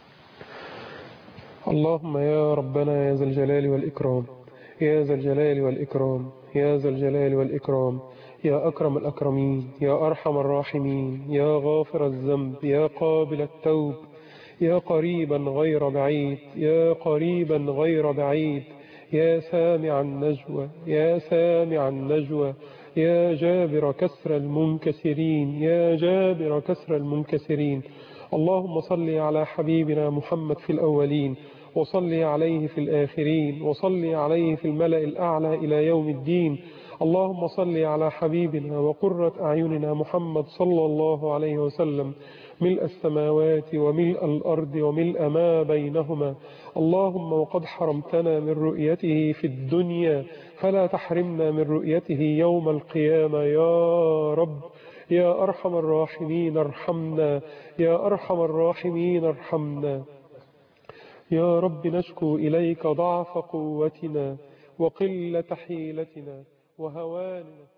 اللهم يا ربنا يا ذا الجلال والإكرام، يا ذا الجلال والإكرام، يا ذا الجلال والإكرام، يا أكرم الأكرمين، يا أرحم الراحمين، يا غافر الذنب، يا قابل التوب، يا قريبا غير بعيد، يا قريبا غير بعيد، يا سامع النجوى، يا سامع النجوى، يا جابر كسر المنكسرين، يا جابر كسر المنكسرين. اللهم صل على حبيبنا محمد في الأولين، وصل عليه في الآخرين، وصل عليه في الملأ الأعلى إلى يوم الدين. اللهم صل على حبيبنا وقرة أعيننا محمد صلى الله عليه وسلم، ملء السماوات وملء الأرض وملء ما بينهما. اللهم وقد حرمتنا من رؤيته في الدنيا، فلا تحرمنا من رؤيته يوم القيامة يا رب. يا أرحم الراحمين ارحمنا، يا أرحم الراحمين ارحمنا. يا رب نشكو إليك ضعف قوتنا وقلة حيلتنا وهواننا.